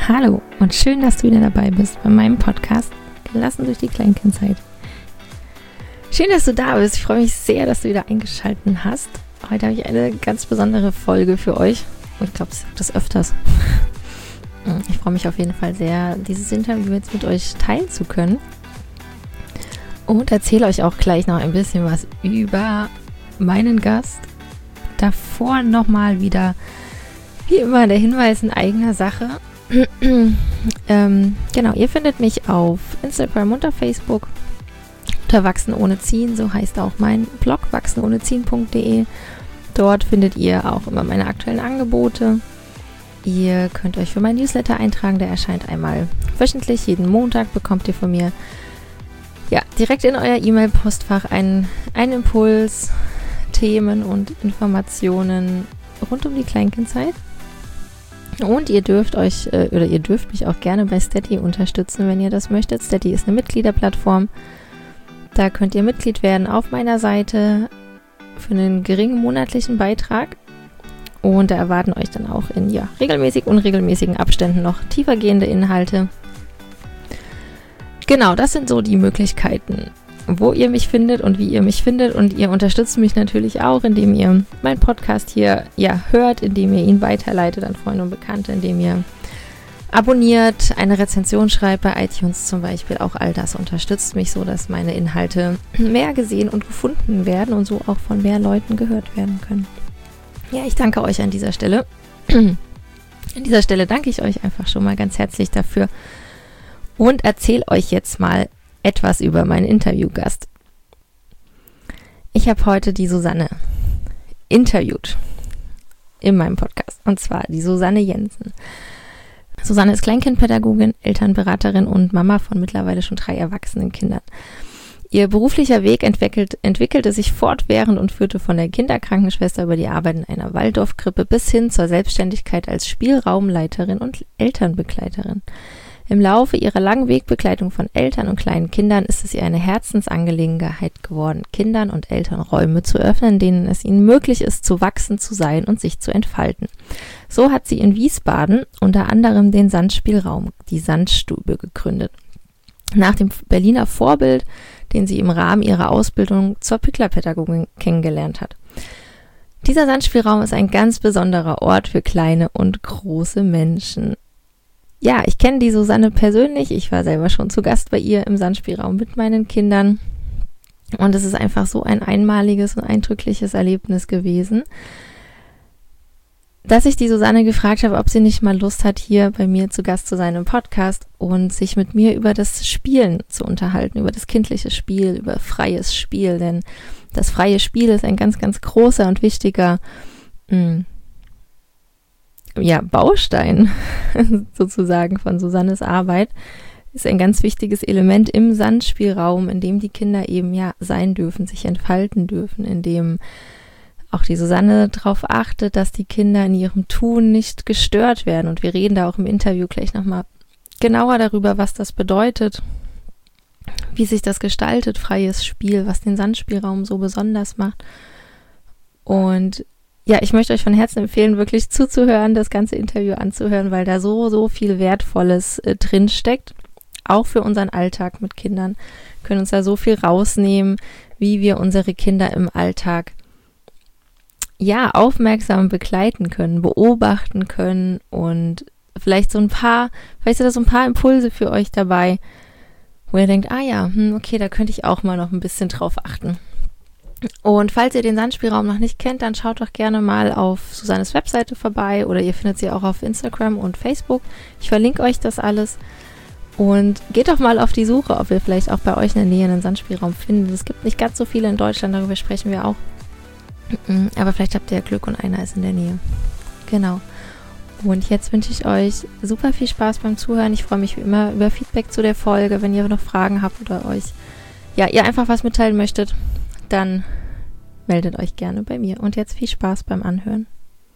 Hallo und schön, dass du wieder dabei bist bei meinem Podcast Gelassen durch die Kleinkindzeit. Schön, dass du da bist. Ich freue mich sehr, dass du wieder eingeschaltet hast. Heute habe ich eine ganz besondere Folge für euch. Und ich glaube, ich sage das öfters. Ich freue mich auf jeden Fall sehr, dieses Interview jetzt mit euch teilen zu können. Und erzähle euch auch gleich noch ein bisschen was über meinen Gast. Davor nochmal wieder, wie immer, der Hinweis in eigener Sache. Genau, ihr findet mich auf Instagram und auf Facebook unter Wachsen ohne Ziehen, so heißt auch mein Blog wachsenohneziehen.de. Dort findet ihr auch immer meine aktuellen Angebote. Ihr könnt euch für mein Newsletter eintragen, der erscheint einmal wöchentlich, jeden Montag bekommt ihr von mir direkt in euer E-Mail-Postfach einen Impuls, Themen und Informationen rund um die Kleinkindzeit. Und ihr dürft mich auch gerne bei Steady unterstützen, wenn ihr das möchtet. Steady ist eine Mitgliederplattform. Da könnt ihr Mitglied werden auf meiner Seite für einen geringen monatlichen Beitrag. Und da erwarten euch dann auch in regelmäßig, unregelmäßigen Abständen noch tiefergehende Inhalte. Genau, das sind so die Möglichkeiten, wo ihr mich findet und wie ihr mich findet. Und ihr unterstützt mich natürlich auch, indem ihr meinen Podcast hier hört, indem ihr ihn weiterleitet an Freunde und Bekannte, indem ihr abonniert, eine Rezension schreibt bei iTunes zum Beispiel. Auch all das unterstützt mich so, dass meine Inhalte mehr gesehen und gefunden werden und so auch von mehr Leuten gehört werden können. Ja, ich danke euch an dieser Stelle. An dieser Stelle danke ich euch einfach schon mal ganz herzlich dafür und erzähle euch jetzt mal etwas über meinen Interviewgast. Ich habe heute die Susanne interviewt in meinem Podcast, und zwar die Susanne Jensen. Susanne ist Kleinkindpädagogin, Elternberaterin und Mama von mittlerweile schon 3 erwachsenen Kindern. Ihr beruflicher Weg entwickelte sich fortwährend und führte von der Kinderkrankenschwester über die Arbeit in einer Waldorfkrippe bis hin zur Selbstständigkeit als Spielraumleiterin und Elternbegleiterin. Im Laufe ihrer langen Wegbegleitung von Eltern und kleinen Kindern ist es ihr eine Herzensangelegenheit geworden, Kindern und Eltern Räume zu öffnen, in denen es ihnen möglich ist, zu wachsen, zu sein und sich zu entfalten. So hat sie in Wiesbaden unter anderem den Sandspielraum, die Sandstube, gegründet. Nach dem Berliner Vorbild, den sie im Rahmen ihrer Ausbildung zur Pickler-Pädagogin kennengelernt hat. Dieser Sandspielraum ist ein ganz besonderer Ort für kleine und große Menschen. Ja, ich kenne die Susanne persönlich. Ich war selber schon zu Gast bei ihr im Sandspielraum mit meinen Kindern. Und es ist einfach so ein einmaliges und eindrückliches Erlebnis gewesen, dass ich die Susanne gefragt habe, ob sie nicht mal Lust hat, hier bei mir zu Gast zu sein im Podcast und sich mit mir über das Spielen zu unterhalten, über das kindliche Spiel, über freies Spiel. Denn das freie Spiel ist ein ganz, ganz großer und wichtiger Baustein sozusagen von Susannes Arbeit, ist ein ganz wichtiges Element im Sandspielraum, in dem die Kinder eben sein dürfen, sich entfalten dürfen, in dem auch die Susanne darauf achtet, dass die Kinder in ihrem Tun nicht gestört werden. Und wir reden da auch im Interview gleich nochmal genauer darüber, was das bedeutet, wie sich das gestaltet, freies Spiel, was den Sandspielraum so besonders macht. Und ich möchte euch von Herzen empfehlen, wirklich zuzuhören, das ganze Interview anzuhören, weil da so viel Wertvolles drin steckt. Auch für unseren Alltag mit Kindern können uns da so viel rausnehmen, wie wir unsere Kinder im Alltag aufmerksam begleiten können, beobachten können und vielleicht sind da so ein paar Impulse für euch dabei, wo ihr denkt, okay, da könnte ich auch mal noch ein bisschen drauf achten. Und falls ihr den Sandspielraum noch nicht kennt, dann schaut doch gerne mal auf Susannes Webseite vorbei oder ihr findet sie auch auf Instagram und Facebook. Ich verlinke euch das alles und geht doch mal auf die Suche, ob ihr vielleicht auch bei euch in der Nähe einen Sandspielraum findet. Es gibt nicht ganz so viele in Deutschland, darüber sprechen wir auch. Aber vielleicht habt ihr ja Glück und einer ist in der Nähe. Genau. Und jetzt wünsche ich euch super viel Spaß beim Zuhören. Ich freue mich wie immer über Feedback zu der Folge. Wenn ihr noch Fragen habt oder euch ihr einfach was mitteilen möchtet, dann meldet euch gerne bei mir. Und jetzt viel Spaß beim Anhören.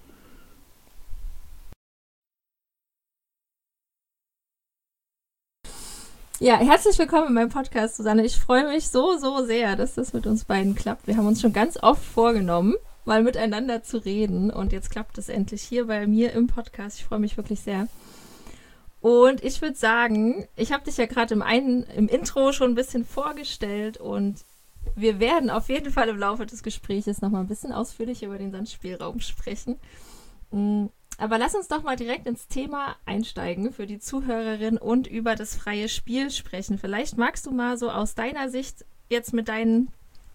Ja, herzlich willkommen in meinem Podcast, Susanne. Ich freue mich so sehr, dass das mit uns beiden klappt. Wir haben uns schon ganz oft vorgenommen, mal miteinander zu reden. Und jetzt klappt es endlich hier bei mir im Podcast. Ich freue mich wirklich sehr. Und ich würde sagen, ich habe dich ja gerade im Intro schon ein bisschen vorgestellt und wir werden auf jeden Fall im Laufe des Gesprächs noch mal ein bisschen ausführlich über den Sandspielraum sprechen. Aber lass uns doch mal direkt ins Thema einsteigen für die Zuhörerin und über das freie Spiel sprechen. Vielleicht magst du mal so aus deiner Sicht jetzt mit deinen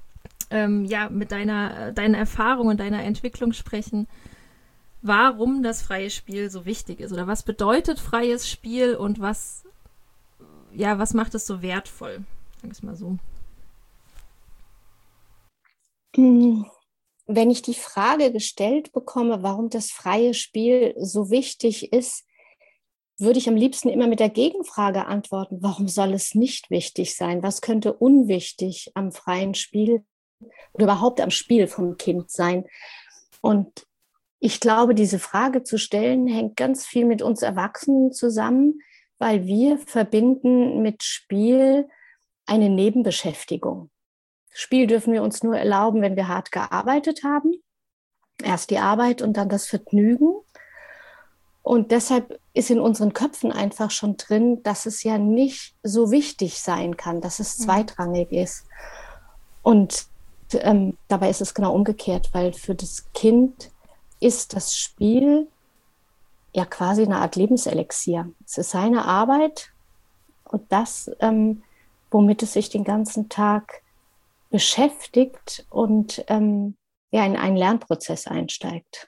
deinen Erfahrungen, deiner Entwicklung sprechen, warum das freie Spiel so wichtig ist oder was bedeutet freies Spiel und was macht es so wertvoll? Sag ich mal so. Wenn ich die Frage gestellt bekomme, warum das freie Spiel so wichtig ist, würde ich am liebsten immer mit der Gegenfrage antworten, warum soll es nicht wichtig sein? Was könnte unwichtig am freien Spiel oder überhaupt am Spiel vom Kind sein? Und ich glaube, diese Frage zu stellen, hängt ganz viel mit uns Erwachsenen zusammen, weil wir verbinden mit Spiel eine Nebenbeschäftigung. Spiel dürfen wir uns nur erlauben, wenn wir hart gearbeitet haben. Erst die Arbeit und dann das Vergnügen. Und deshalb ist in unseren Köpfen einfach schon drin, dass es ja nicht so wichtig sein kann, dass es zweitrangig ist. Und dabei ist es genau umgekehrt, weil für das Kind ist das Spiel ja quasi eine Art Lebenselixier. Es ist seine Arbeit und das, womit es sich den ganzen Tag beschäftigt und in einen Lernprozess einsteigt.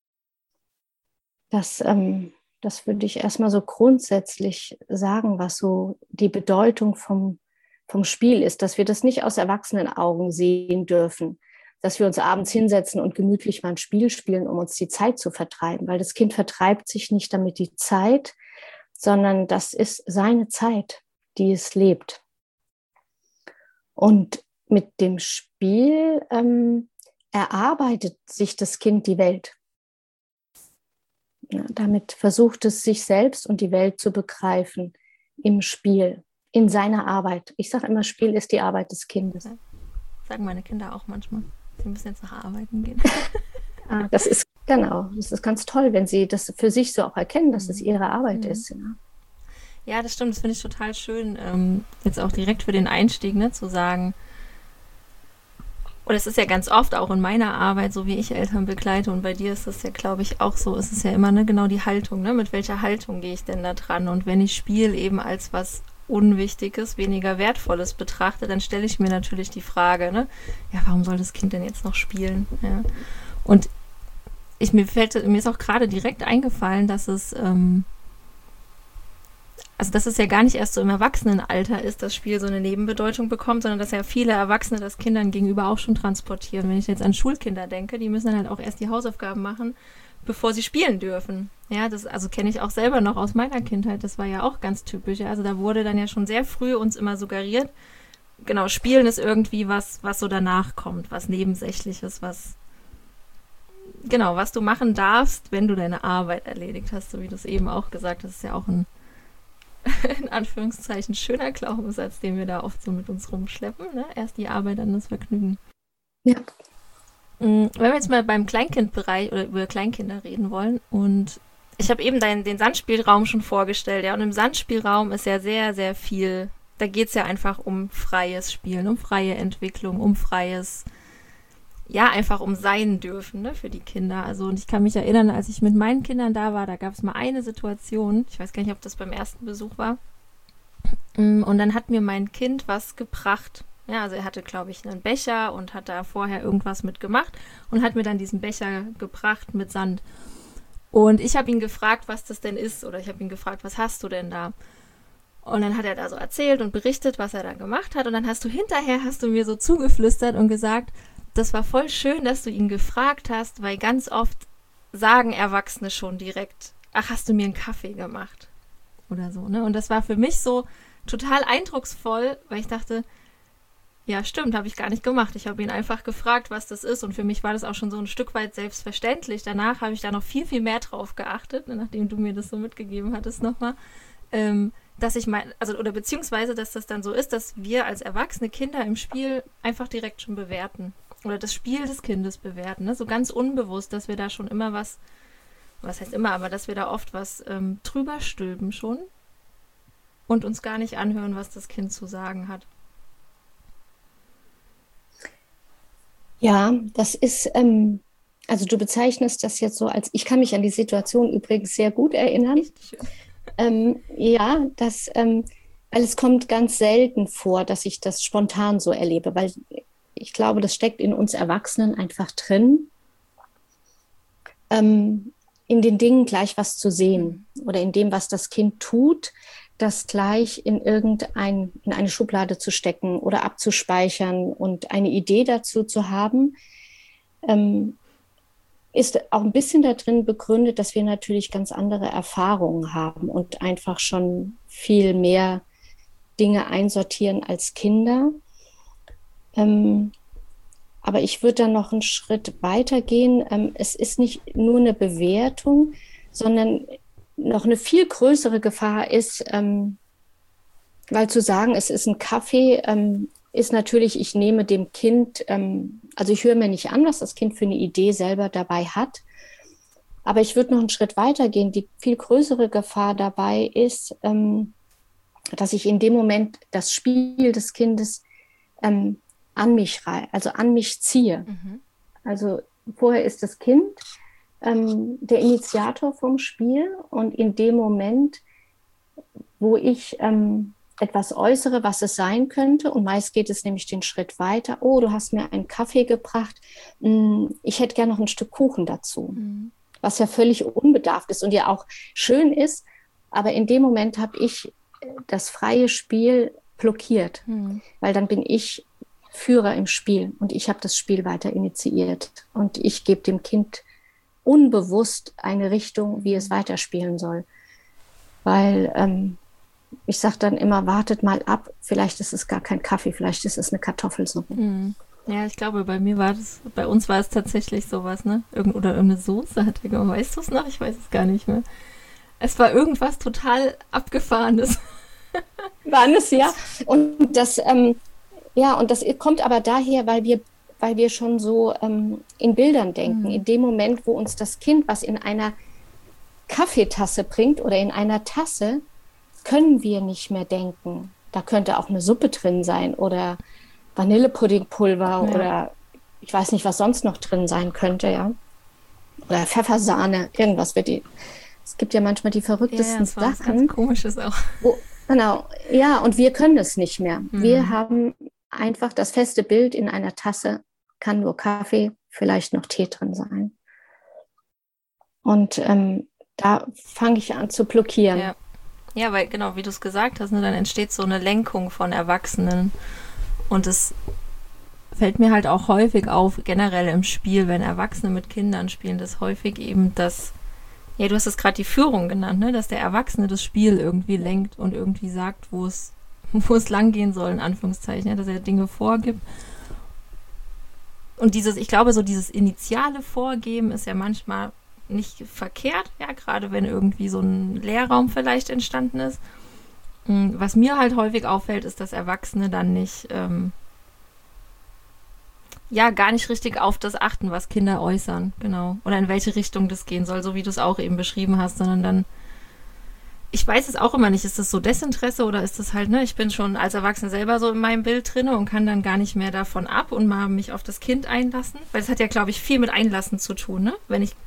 Das würde ich erstmal so grundsätzlich sagen, was so die Bedeutung vom Spiel ist, dass wir das nicht aus Erwachsenenaugen sehen dürfen, dass wir uns abends hinsetzen und gemütlich mal ein Spiel spielen, um uns die Zeit zu vertreiben, weil das Kind vertreibt sich nicht damit die Zeit, sondern das ist seine Zeit, die es lebt. Und mit dem Spiel erarbeitet sich das Kind die Welt. Ja, damit versucht es, sich selbst und die Welt zu begreifen im Spiel, in seiner Arbeit. Ich sage immer, Spiel ist die Arbeit des Kindes. Sagen meine Kinder auch manchmal. Sie müssen jetzt nach Arbeiten gehen. Das ist ganz toll, wenn sie das für sich so auch erkennen, dass es ihre Arbeit ist. Ja. Ja, das stimmt. Das finde ich total schön, jetzt auch direkt für den Einstieg, ne, zu sagen. Und es ist ja ganz oft auch in meiner Arbeit, so wie ich Eltern begleite, und bei dir ist das ja, glaube ich, auch so, ist es ja immer genau die Haltung, ne? Mit welcher Haltung gehe ich denn da dran? Und wenn ich Spiel eben als was Unwichtiges, weniger Wertvolles betrachte, dann stelle ich mir natürlich die Frage, ne? Ja, warum soll das Kind denn jetzt noch spielen? Ja. Und mir ist auch gerade direkt eingefallen, dass dass es ja gar nicht erst so im Erwachsenenalter ist, dass Spiel so eine Nebenbedeutung bekommt, sondern dass ja viele Erwachsene das Kindern gegenüber auch schon transportieren. Wenn ich jetzt an Schulkinder denke, die müssen dann halt auch erst die Hausaufgaben machen, bevor sie spielen dürfen. Ja, das kenne ich auch selber noch aus meiner Kindheit. Das war ja auch ganz typisch. Ja. Also da wurde dann ja schon sehr früh uns immer suggeriert, genau, Spielen ist irgendwie was so danach kommt, was Nebensächliches, was du machen darfst, wenn du deine Arbeit erledigt hast, so wie du es eben auch gesagt hast, ist ja auch ein in Anführungszeichen schöner Glaubenssatz, den wir da oft so mit uns rumschleppen. Ne? Erst die Arbeit, dann das Vergnügen. Ja. Wenn wir jetzt mal beim Kleinkindbereich oder über Kleinkinder reden wollen, und ich habe eben den Sandspielraum schon vorgestellt, ja, und im Sandspielraum ist ja sehr, sehr viel, da geht es ja einfach um freies Spielen, um freie Entwicklung, um freies, ja, einfach um sein dürfen, ne, für die Kinder. Also, und ich kann mich erinnern, als ich mit meinen Kindern da war, da gab es mal eine Situation, ich weiß gar nicht, ob das beim ersten Besuch war, und dann hat mir mein Kind was gebracht. Ja, also er hatte, glaube ich, einen Becher und hat da vorher irgendwas mit gemacht und hat mir dann diesen Becher gebracht mit Sand. Und ich habe ihn gefragt, was das denn ist, oder ich habe ihn gefragt, was hast du denn da? Und dann hat er da so erzählt und berichtet, was er da gemacht hat, und dann hast du mir so zugeflüstert und gesagt, das war voll schön, dass du ihn gefragt hast, weil ganz oft sagen Erwachsene schon direkt, ach, hast du mir einen Kaffee gemacht? Oder so, ne? Und das war für mich so total eindrucksvoll, weil ich dachte, ja, stimmt, habe ich gar nicht gemacht. Ich habe ihn einfach gefragt, was das ist, und für mich war das auch schon so ein Stück weit selbstverständlich. Danach habe ich da noch viel, viel mehr drauf geachtet, nachdem du mir das so mitgegeben hattest nochmal, dass ich beziehungsweise, dass das dann so ist, dass wir als erwachsene Kinder im Spiel einfach direkt schon bewerten oder das Spiel des Kindes bewerten, ne? So ganz unbewusst, dass wir da schon immer was was heißt immer, aber dass wir da oft was drüber stülpen schon und uns gar nicht anhören, was das Kind zu sagen hat. Ja, das ist, also du bezeichnest das jetzt so als, ich kann mich an die Situation übrigens sehr gut erinnern. Richtig schön. Ja, weil es kommt ganz selten vor, dass ich das spontan so erlebe, weil ich glaube, das steckt in uns Erwachsenen einfach drin, in den Dingen gleich was zu sehen oder in dem, was das Kind tut, das gleich in eine Schublade zu stecken oder abzuspeichern und eine Idee dazu zu haben, ist auch ein bisschen darin begründet, dass wir natürlich ganz andere Erfahrungen haben und einfach schon viel mehr Dinge einsortieren als Kinder. Aber ich würde dann noch einen Schritt weiter gehen. Es ist nicht nur eine Bewertung, sondern noch eine viel größere Gefahr ist, weil zu sagen, es ist ein Kaffee, ist natürlich, ich nehme dem Kind, also ich höre mir nicht an, was das Kind für eine Idee selber dabei hat, aber ich würde noch einen Schritt weiter gehen. Die viel größere Gefahr dabei ist, dass ich in dem Moment das Spiel des Kindes an mich ziehe. Mhm. Also vorher ist das Kind der Initiator vom Spiel und in dem Moment, wo ich etwas äußere, was es sein könnte, und meist geht es nämlich den Schritt weiter, oh, du hast mir einen Kaffee gebracht, ich hätte gerne noch ein Stück Kuchen dazu, was ja völlig unbedarft ist und ja auch schön ist, aber in dem Moment habe ich das freie Spiel blockiert, weil dann bin ich Führer im Spiel und ich habe das Spiel weiter initiiert und ich gebe dem Kind unbewusst eine Richtung, wie es weiterspielen soll, weil ich sage dann immer, wartet mal ab, vielleicht ist es gar kein Kaffee, vielleicht ist es eine Kartoffelsuppe. Ja, ich glaube, bei uns war es tatsächlich sowas, ne? Oder irgendeine Soße hat er gemacht. Weißt du es noch? Ich weiß es gar nicht mehr. Es war irgendwas total Abgefahrenes. War es, ja. Und das kommt aber daher, weil wir schon so in Bildern denken. In dem Moment, wo uns das Kind was in einer Kaffeetasse bringt oder in einer Tasse, können wir nicht mehr denken. Da könnte auch eine Suppe drin sein oder Vanillepuddingpulver oder ich weiß nicht, was sonst noch drin sein könnte, ja. Oder Pfeffersahne, irgendwas wird es gibt ja manchmal die verrücktesten Sachen. Was ganz Komisches auch. Genau, ja, und wir können es nicht mehr. Wir haben einfach das feste Bild in einer Tasse, kann nur Kaffee, vielleicht noch Tee drin sein. Und da fange ich an zu blockieren. Ja. Ja, weil genau, wie du es gesagt hast, ne, dann entsteht so eine Lenkung von Erwachsenen. Und es fällt mir halt auch häufig auf, generell im Spiel, wenn Erwachsene mit Kindern spielen, das häufig eben das, ja, du hast es gerade die Führung genannt, ne, dass der Erwachsene das Spiel irgendwie lenkt und irgendwie sagt, wo es langgehen soll, in Anführungszeichen, ja, dass er Dinge vorgibt. Und ich glaube, so dieses initiale Vorgeben ist ja manchmal nicht verkehrt, ja, gerade wenn irgendwie so ein Leerraum vielleicht entstanden ist. Was mir halt häufig auffällt, ist, dass Erwachsene dann nicht, gar nicht richtig auf das achten, was Kinder äußern, genau. Oder in welche Richtung das gehen soll, so wie du es auch eben beschrieben hast, sondern dann, ich weiß es auch immer nicht, ist das so Desinteresse oder ist das halt, ne, ich bin schon als Erwachsene selber so in meinem Bild drin und kann dann gar nicht mehr davon ab und mal mich auf das Kind einlassen, weil es hat ja, glaube ich, viel mit Einlassen zu tun, ne, wenn ich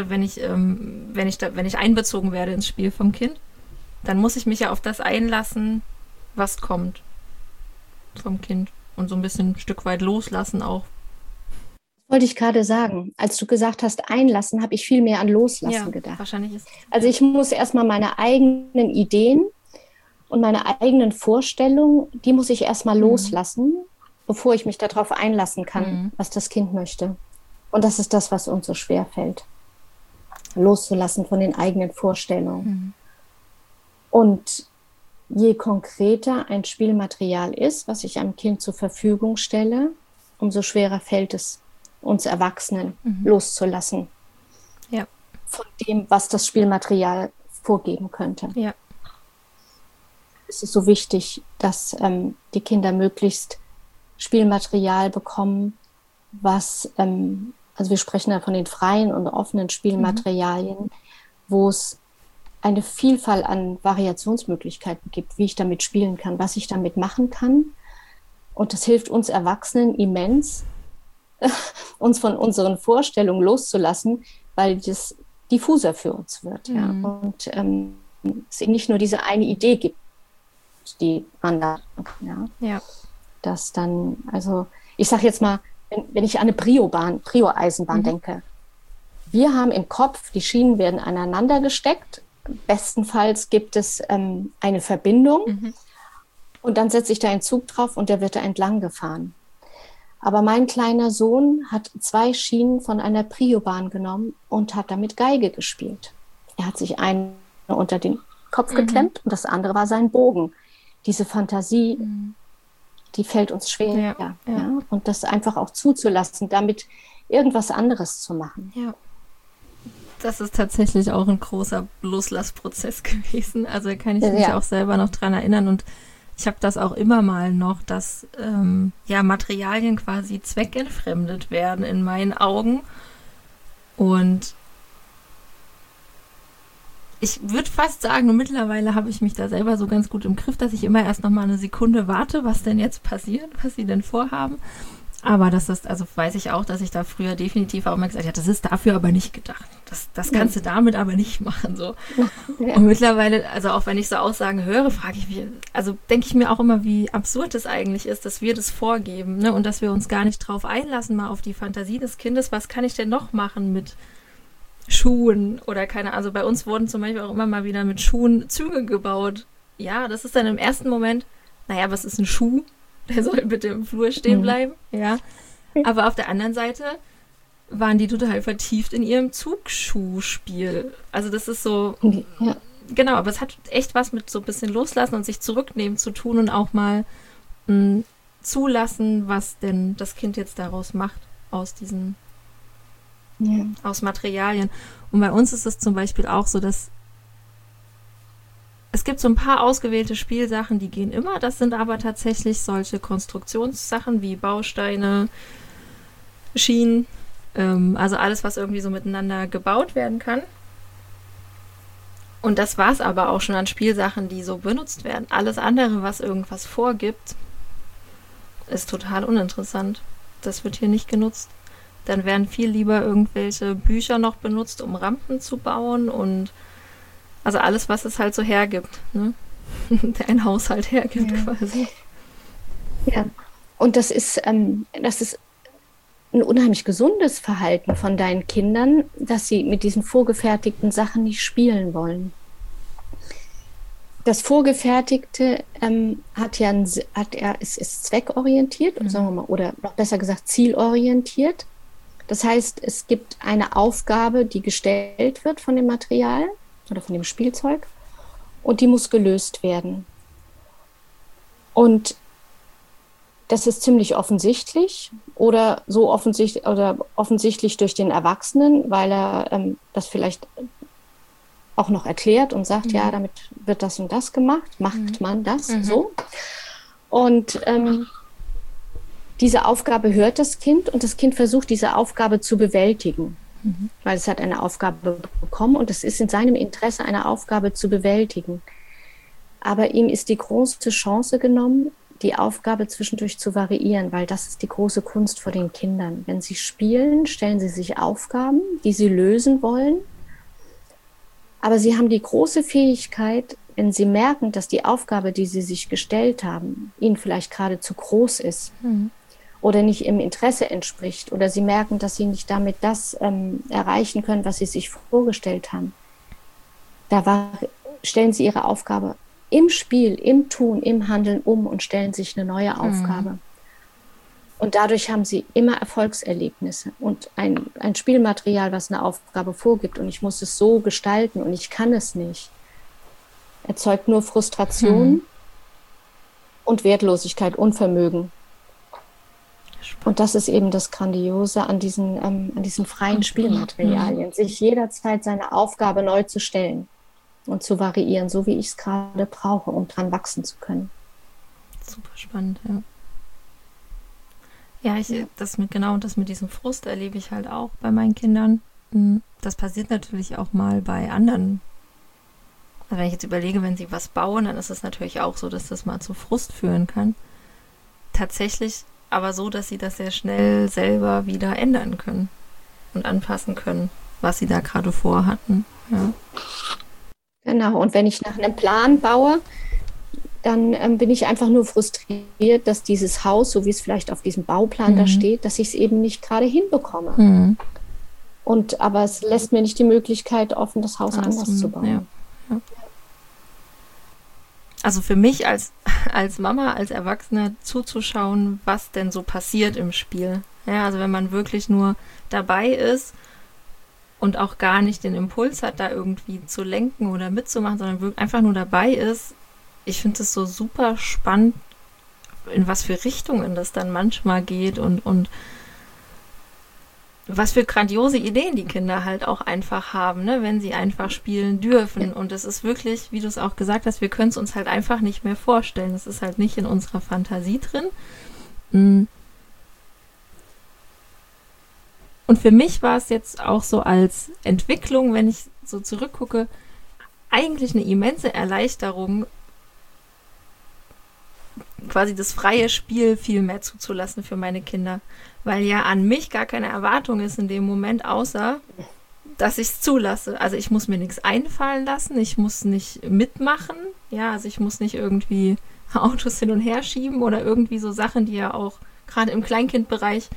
einbezogen werde ins Spiel vom Kind, dann muss ich mich ja auf das einlassen, was kommt vom Kind und so ein bisschen ein Stück weit loslassen auch. Wollte ich gerade sagen. Als du gesagt hast, einlassen, habe ich viel mehr an Loslassen gedacht. Wahrscheinlich ist. Also ich muss erstmal meine eigenen Ideen und meine eigenen Vorstellungen, die muss ich erstmal loslassen, bevor ich mich darauf einlassen kann, was das Kind möchte. Und das ist das, was uns so schwer fällt. Loszulassen von den eigenen Vorstellungen. Und je konkreter ein Spielmaterial ist, was ich einem Kind zur Verfügung stelle, umso schwerer fällt es uns Erwachsenen loszulassen. Ja. Von dem, was das Spielmaterial vorgeben könnte. Ja. Es ist so wichtig, dass die Kinder möglichst Spielmaterial bekommen, was also wir sprechen da von den freien und offenen Spielmaterialien, wo es eine Vielfalt an Variationsmöglichkeiten gibt, wie ich damit spielen kann, was ich damit machen kann. Und das hilft uns Erwachsenen immens, uns von unseren Vorstellungen loszulassen, weil das diffuser für uns wird. Ja. Und es eben nicht nur diese eine Idee gibt, die man da kann. Ja. Dass dann, also ich sage jetzt mal, wenn ich an eine Prio-Eisenbahn denke, wir haben im Kopf, die Schienen werden aneinander gesteckt, bestenfalls gibt es eine Verbindung und dann setze ich da einen Zug drauf und der wird da entlang gefahren. Aber mein kleiner Sohn hat 2 Schienen von einer Prio-Bahn genommen und hat damit Geige gespielt. Er hat sich eine unter den Kopf geklemmt und das andere war sein Bogen. Diese Fantasie, die fällt uns schwer. Ja. Und das einfach auch zuzulassen, damit irgendwas anderes zu machen. Ja. Das ist tatsächlich auch ein großer Loslassprozess gewesen. Also da kann ich mich auch selber noch dran erinnern. Und ich habe das auch immer mal noch, dass Materialien quasi zweckentfremdet werden in meinen Augen. Und ich würde fast sagen, mittlerweile habe ich mich da selber so ganz gut im Griff, dass ich immer erst noch mal eine Sekunde warte, was denn jetzt passiert, was sie denn vorhaben. Aber das ist, also weiß ich auch, dass ich da früher definitiv auch immer gesagt habe, das ist dafür aber nicht gedacht. Das kannst du damit aber nicht machen. So. Ja. Und mittlerweile, also auch wenn ich so Aussagen höre, frage ich mich, also denke ich mir auch immer, wie absurd es eigentlich ist, dass wir das vorgeben, ne? Und dass wir uns gar nicht drauf einlassen, mal auf die Fantasie des Kindes. Was kann ich denn noch machen mit Schuhen oder keine Ahnung. Also bei uns wurden zum Beispiel auch immer mal wieder mit Schuhen Züge gebaut. Ja, das ist dann im ersten Moment, naja, was ist ein Schuh? Der soll bitte im Flur stehen bleiben. Ja. Aber auf der anderen Seite waren die total vertieft in ihrem Zugschuhspiel. Also das ist so, genau, aber es hat echt was mit so ein bisschen Loslassen und sich zurücknehmen zu tun und auch mal zulassen, was denn das Kind jetzt daraus macht aus diesen aus Materialien. Und bei uns ist es zum Beispiel auch so, dass es gibt so ein paar ausgewählte Spielsachen, die gehen immer. Das sind aber tatsächlich solche Konstruktionssachen wie Bausteine, Schienen, also alles, was irgendwie so miteinander gebaut werden kann. Und das war es aber auch schon an Spielsachen, die so benutzt werden. Alles andere, was irgendwas vorgibt, ist total uninteressant. Das wird hier nicht genutzt. Dann werden viel lieber irgendwelche Bücher noch benutzt, um Rampen zu bauen und also alles, was es halt so hergibt, ne? Der ein Haushalt hergibt quasi. Ja, und das ist ein unheimlich gesundes Verhalten von deinen Kindern, dass sie mit diesen vorgefertigten Sachen nicht spielen wollen. Das Vorgefertigte ist zweckorientiert, sagen wir mal, oder noch besser gesagt zielorientiert. Das heißt, es gibt eine Aufgabe, die gestellt wird von dem Material oder von dem Spielzeug und die muss gelöst werden. Und das ist ziemlich offensichtlich oder so offensichtlich durch den Erwachsenen, weil er das vielleicht auch noch erklärt und sagt, ja, damit wird das und das gemacht, macht man das so. Und diese Aufgabe hört das Kind und das Kind versucht, diese Aufgabe zu bewältigen, weil es hat eine Aufgabe bekommen und es ist in seinem Interesse, eine Aufgabe zu bewältigen. Aber ihm ist die große Chance genommen, die Aufgabe zwischendurch zu variieren, weil das ist die große Kunst vor den Kindern. Wenn sie spielen, stellen sie sich Aufgaben, die sie lösen wollen, aber sie haben die große Fähigkeit, wenn sie merken, dass die Aufgabe, die sie sich gestellt haben, ihnen vielleicht gerade zu groß ist oder nicht im Interesse entspricht oder sie merken, dass sie nicht damit das erreichen können, was sie sich vorgestellt haben, stellen sie ihre Aufgabe im Spiel, im Tun, im Handeln um und stellen sich eine neue Aufgabe. Und dadurch haben sie immer Erfolgserlebnisse. Und ein Spielmaterial, was eine Aufgabe vorgibt und ich muss es so gestalten und ich kann es nicht, erzeugt nur Frustration und Wertlosigkeit, Unvermögen. Und das ist eben das Grandiose an diesen freien Spielmaterialien, sich jederzeit seine Aufgabe neu zu stellen und zu variieren, so wie ich es gerade brauche, um dran wachsen zu können. Super spannend, ja. Ja, das mit diesem Frust erlebe ich halt auch bei meinen Kindern. Das passiert natürlich auch mal bei anderen. Also wenn ich jetzt überlege, wenn sie was bauen, dann ist es natürlich auch so, dass das mal zu Frust führen kann. Tatsächlich aber so, dass sie das sehr schnell selber wieder ändern können und anpassen können, was sie da gerade vorhatten. Ja. Genau, und wenn ich nach einem Plan baue, dann bin ich einfach nur frustriert, dass dieses Haus, so wie es vielleicht auf diesem Bauplan da steht, dass ich es eben nicht gerade hinbekomme. Aber es lässt mir nicht die Möglichkeit offen, das Haus anders zu bauen. Ja. Also für mich als Mama, als Erwachsene zuzuschauen, was denn so passiert im Spiel. Ja, also wenn man wirklich nur dabei ist und auch gar nicht den Impuls hat, da irgendwie zu lenken oder mitzumachen, sondern wirklich einfach nur dabei ist. Ich finde es so super spannend, in was für Richtungen das dann manchmal geht und was für grandiose Ideen die Kinder halt auch einfach haben, ne, wenn sie einfach spielen dürfen. Und es ist wirklich, wie du es auch gesagt hast, wir können es uns halt einfach nicht mehr vorstellen. Es ist halt nicht in unserer Fantasie drin. Und für mich war es jetzt auch so als Entwicklung, wenn ich so zurückgucke, eigentlich eine immense Erleichterung, quasi das freie Spiel viel mehr zuzulassen für meine Kinder. Weil ja an mich gar keine Erwartung ist in dem Moment, außer, dass ich es zulasse. Also ich muss mir nichts einfallen lassen, ich muss nicht mitmachen, ja, also ich muss nicht irgendwie Autos hin und her schieben oder irgendwie so Sachen, die ja auch gerade im Kleinkindbereich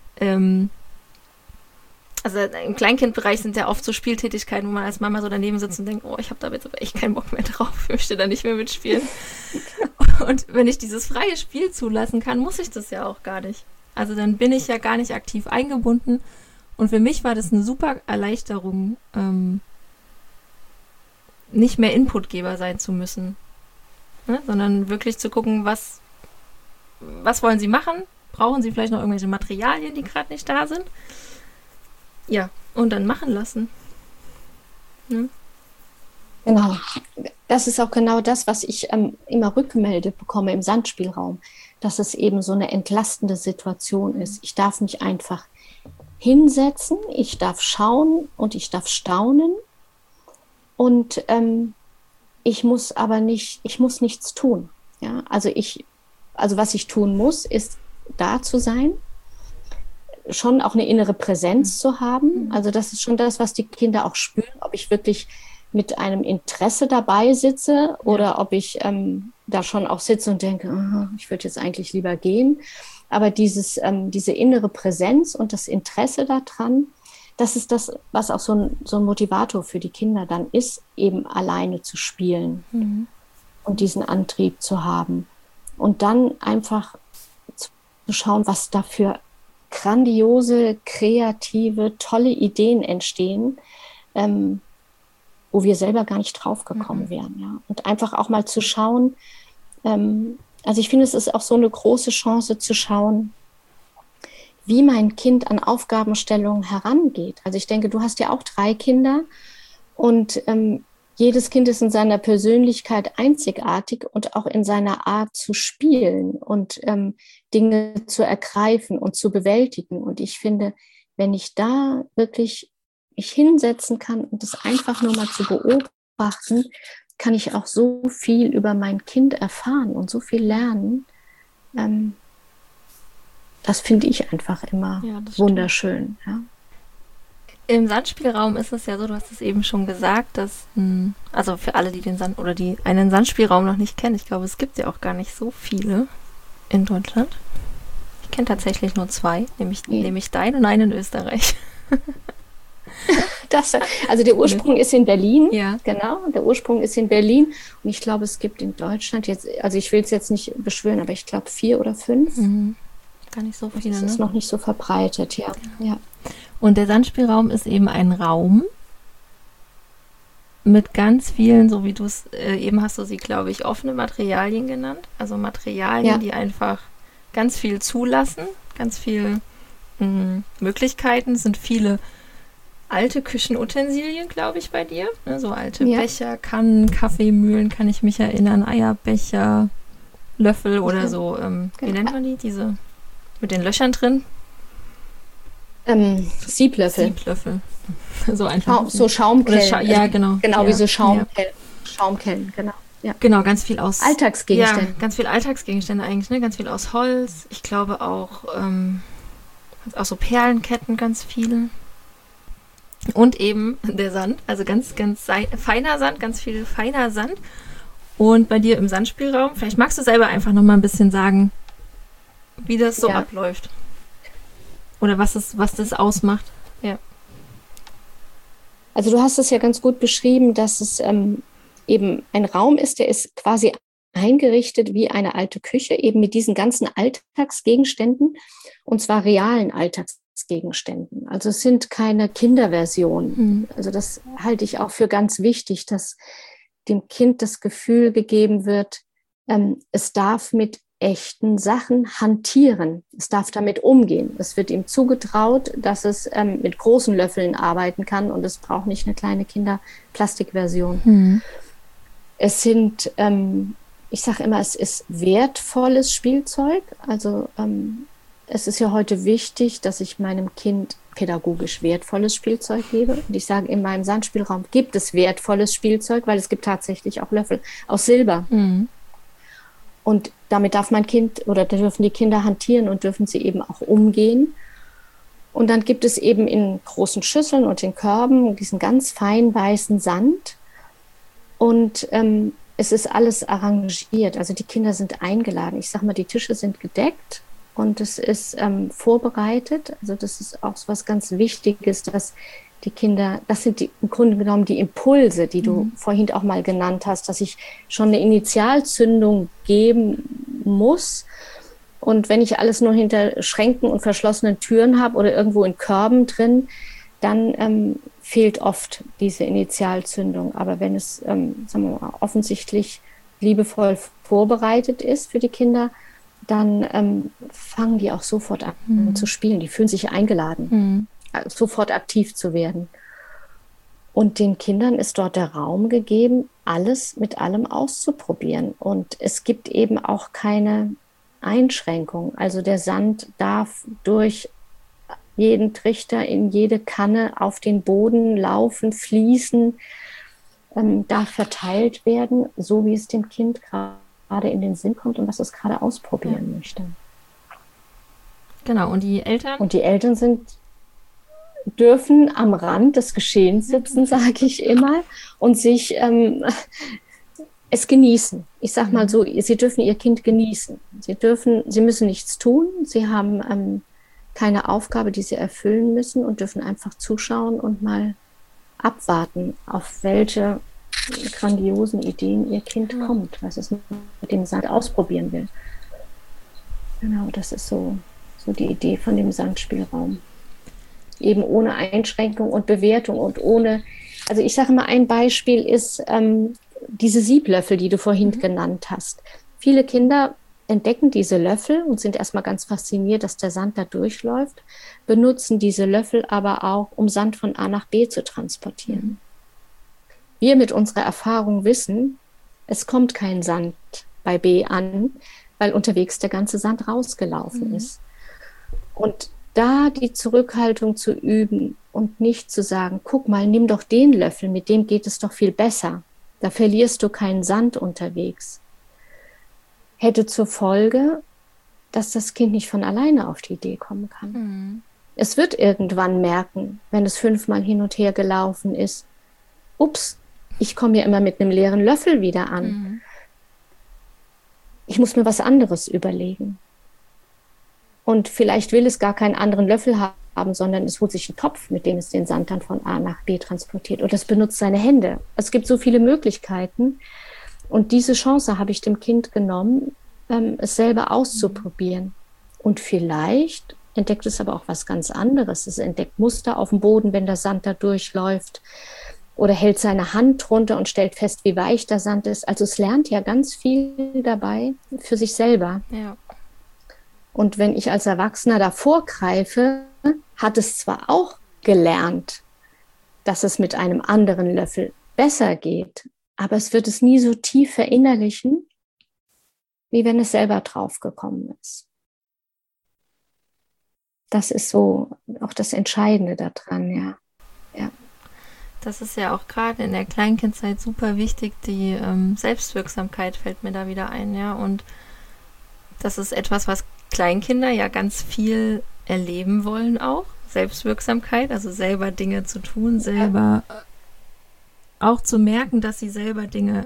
also im Kleinkindbereich sind ja oft so Spieltätigkeiten, wo man als Mama so daneben sitzt und denkt, oh, ich habe da jetzt aber echt keinen Bock mehr drauf, ich möchte da nicht mehr mitspielen. Und wenn ich dieses freie Spiel zulassen kann, muss ich das ja auch gar nicht. Also dann bin ich ja gar nicht aktiv eingebunden. Und für mich war das eine super Erleichterung, nicht mehr Inputgeber sein zu müssen, ne? Sondern wirklich zu gucken, was wollen sie machen? Brauchen sie vielleicht noch irgendwelche Materialien, die gerade nicht da sind? Ja, und dann machen lassen. Ne? Genau. Das ist auch genau das, was ich immer rückgemeldet bekomme im Sandspielraum, dass es eben so eine entlastende Situation ist. Ich darf mich einfach hinsetzen, ich darf schauen und ich darf staunen und ich muss nichts tun. Ja? Also was ich tun muss, ist da zu sein, schon auch eine innere Präsenz zu haben. Also das ist schon das, was die Kinder auch spüren, ob ich wirklich mit einem Interesse dabei sitze oder ob ich da schon auch sitze und denke, ich würde jetzt eigentlich lieber gehen. Aber diese innere Präsenz und das Interesse daran, das ist das, was auch so ein Motivator für die Kinder dann ist, eben alleine zu spielen und diesen Antrieb zu haben. Und dann einfach zu schauen, was da für grandiose, kreative, tolle Ideen entstehen, wo wir selber gar nicht drauf gekommen wären. Ja? Und einfach auch mal zu schauen, also ich finde, es ist auch so eine große Chance zu schauen, wie mein Kind an Aufgabenstellungen herangeht. Also ich denke, du hast ja auch 3 Kinder und jedes Kind ist in seiner Persönlichkeit einzigartig und auch in seiner Art zu spielen und Dinge zu ergreifen und zu bewältigen. Und ich finde, wenn ich da wirklich mich hinsetzen kann und das einfach nur mal zu beobachten, kann ich auch so viel über mein Kind erfahren und so viel lernen. Das finde ich einfach immer wunderschön. Ja. Im Sandspielraum ist es ja so, du hast es eben schon gesagt, dass, also für alle, die einen Sandspielraum noch nicht kennen, ich glaube, es gibt ja auch gar nicht so viele in Deutschland. Ich kenne tatsächlich nur 2, nämlich deinen und einen in Österreich. Also der Ursprung ist in Berlin, ja. Genau, der Ursprung ist in Berlin und ich glaube, es gibt in Deutschland jetzt, also ich will es jetzt nicht beschwören, aber ich glaube 4 oder 5. Gar nicht so viele, das ist noch nicht so verbreitet, ja. Und der Sandspielraum ist eben ein Raum mit ganz vielen, so wie du es eben hast du sie, glaube ich, offene Materialien genannt. Also Materialien, die einfach ganz viel zulassen, ganz viel Möglichkeiten. Es sind viele alte Küchenutensilien, glaube ich, bei dir. Ne, so alte Becher, Kannen, Kaffeemühlen, kann ich mich erinnern, Eierbecher, Löffel oder so. Wie nennt man die? Diese Mit den Löchern drin? Sieblöffel. Sieblöffel. So einfach. So Schaumkellen. Ja, genau. Genau, ja. wie so Schaumkellen, genau. Ja. Genau, ganz viel aus Alltagsgegenständen. Ja, ganz viel Alltagsgegenstände eigentlich, ne? Ganz viel aus Holz. Ich glaube auch so Perlenketten, ganz viele. Und eben der Sand, also ganz, ganz feiner Sand, ganz viel feiner Sand. Und bei dir im Sandspielraum, vielleicht magst du selber einfach noch mal ein bisschen sagen, wie das so abläuft. Oder was das ausmacht. Ja. Also du hast es ja ganz gut beschrieben, dass es eben ein Raum ist, der ist quasi eingerichtet wie eine alte Küche, eben mit diesen ganzen Alltagsgegenständen, und zwar realen Alltagsgegenständen. Also es sind keine Kinderversionen. Also das halte ich auch für ganz wichtig, dass dem Kind das Gefühl gegeben wird, es darf mit echten Sachen hantieren. Es darf damit umgehen. Es wird ihm zugetraut, dass es mit großen Löffeln arbeiten kann, und es braucht nicht eine kleine Kinderplastikversion. Es sind, ich sage immer, es ist wertvolles Spielzeug. Also es ist ja heute wichtig, dass ich meinem Kind pädagogisch wertvolles Spielzeug gebe. Und ich sage, in meinem Sandspielraum gibt es wertvolles Spielzeug, weil es gibt tatsächlich auch Löffel aus Silber. Und damit darf mein Kind oder dürfen die Kinder hantieren und dürfen sie eben auch umgehen. Und dann gibt es eben in großen Schüsseln und in Körben diesen ganz fein weißen Sand. Und es ist alles arrangiert. Also die Kinder sind eingeladen. Ich sage mal, die Tische sind gedeckt und es ist vorbereitet. Also das ist auch so was ganz Wichtiges, dass die Kinder, das sind im Grunde genommen die Impulse, die du vorhin auch mal genannt hast, dass ich schon eine Initialzündung geben muss. Und wenn ich alles nur hinter Schränken und verschlossenen Türen habe oder irgendwo in Körben drin, dann fehlt oft diese Initialzündung. Aber wenn es, sagen wir mal, offensichtlich liebevoll vorbereitet ist für die Kinder, dann fangen die auch sofort an zu spielen. Die fühlen sich eingeladen, sofort aktiv zu werden. Und den Kindern ist dort der Raum gegeben, alles mit allem auszuprobieren. Und es gibt eben auch keine Einschränkung. Also der Sand darf durch jeden Trichter in jede Kanne auf den Boden laufen, fließen, darf verteilt werden, so wie es dem Kind gerade in den Sinn kommt und was es gerade ausprobieren möchte. Genau, und die Eltern? Und die Eltern dürfen am Rand des Geschehens sitzen, sage ich immer, und sich es genießen. Ich sage mal so, sie dürfen ihr Kind genießen. Sie müssen nichts tun, sie haben keine Aufgabe, die sie erfüllen müssen, und dürfen einfach zuschauen und mal abwarten, auf welche grandiosen Ideen ihr Kind kommt, was es mit dem Sand ausprobieren will. Genau, das ist so die Idee von dem Sandspielraum. Eben ohne Einschränkung und Bewertung und ohne, also ich sage mal, ein Beispiel ist diese Sieblöffel, die du vorhin genannt hast. Viele Kinder entdecken diese Löffel und sind erstmal ganz fasziniert, dass der Sand da durchläuft, benutzen diese Löffel aber auch, um Sand von A nach B zu transportieren. Wir mit unserer Erfahrung wissen, es kommt kein Sand bei B an, weil unterwegs der ganze Sand rausgelaufen ist. Und da die Zurückhaltung zu üben und nicht zu sagen, guck mal, nimm doch den Löffel, mit dem geht es doch viel besser. Da verlierst du keinen Sand unterwegs. Hätte zur Folge, dass das Kind nicht von alleine auf die Idee kommen kann. Es wird irgendwann merken, wenn es 5-mal hin und her gelaufen ist, ups, ich komme ja immer mit einem leeren Löffel wieder an. Ich muss mir was anderes überlegen. Und vielleicht will es gar keinen anderen Löffel haben, sondern es holt sich einen Topf, mit dem es den Sand dann von A nach B transportiert. Oder es benutzt seine Hände. Es gibt so viele Möglichkeiten. Und diese Chance habe ich dem Kind genommen, es selber auszuprobieren. Und vielleicht entdeckt es aber auch was ganz anderes. Es entdeckt Muster auf dem Boden, wenn der Sand da durchläuft. Oder hält seine Hand drunter und stellt fest, wie weich der Sand ist. Also es lernt ja ganz viel dabei für sich selber. Ja. Und wenn ich als Erwachsener davor greife, hat es zwar auch gelernt, dass es mit einem anderen Löffel besser geht, aber es wird es nie so tief verinnerlichen, wie wenn es selber drauf gekommen ist. das ist so auch das Entscheidende daran, ja. Ja. Das ist ja auch gerade in der Kleinkindzeit super wichtig, die Selbstwirksamkeit fällt mir da wieder ein, ja. Und das ist etwas, was Kleinkinder ja ganz viel erleben wollen auch. Selbstwirksamkeit, also selber Dinge zu tun, selber auch zu merken, dass sie selber Dinge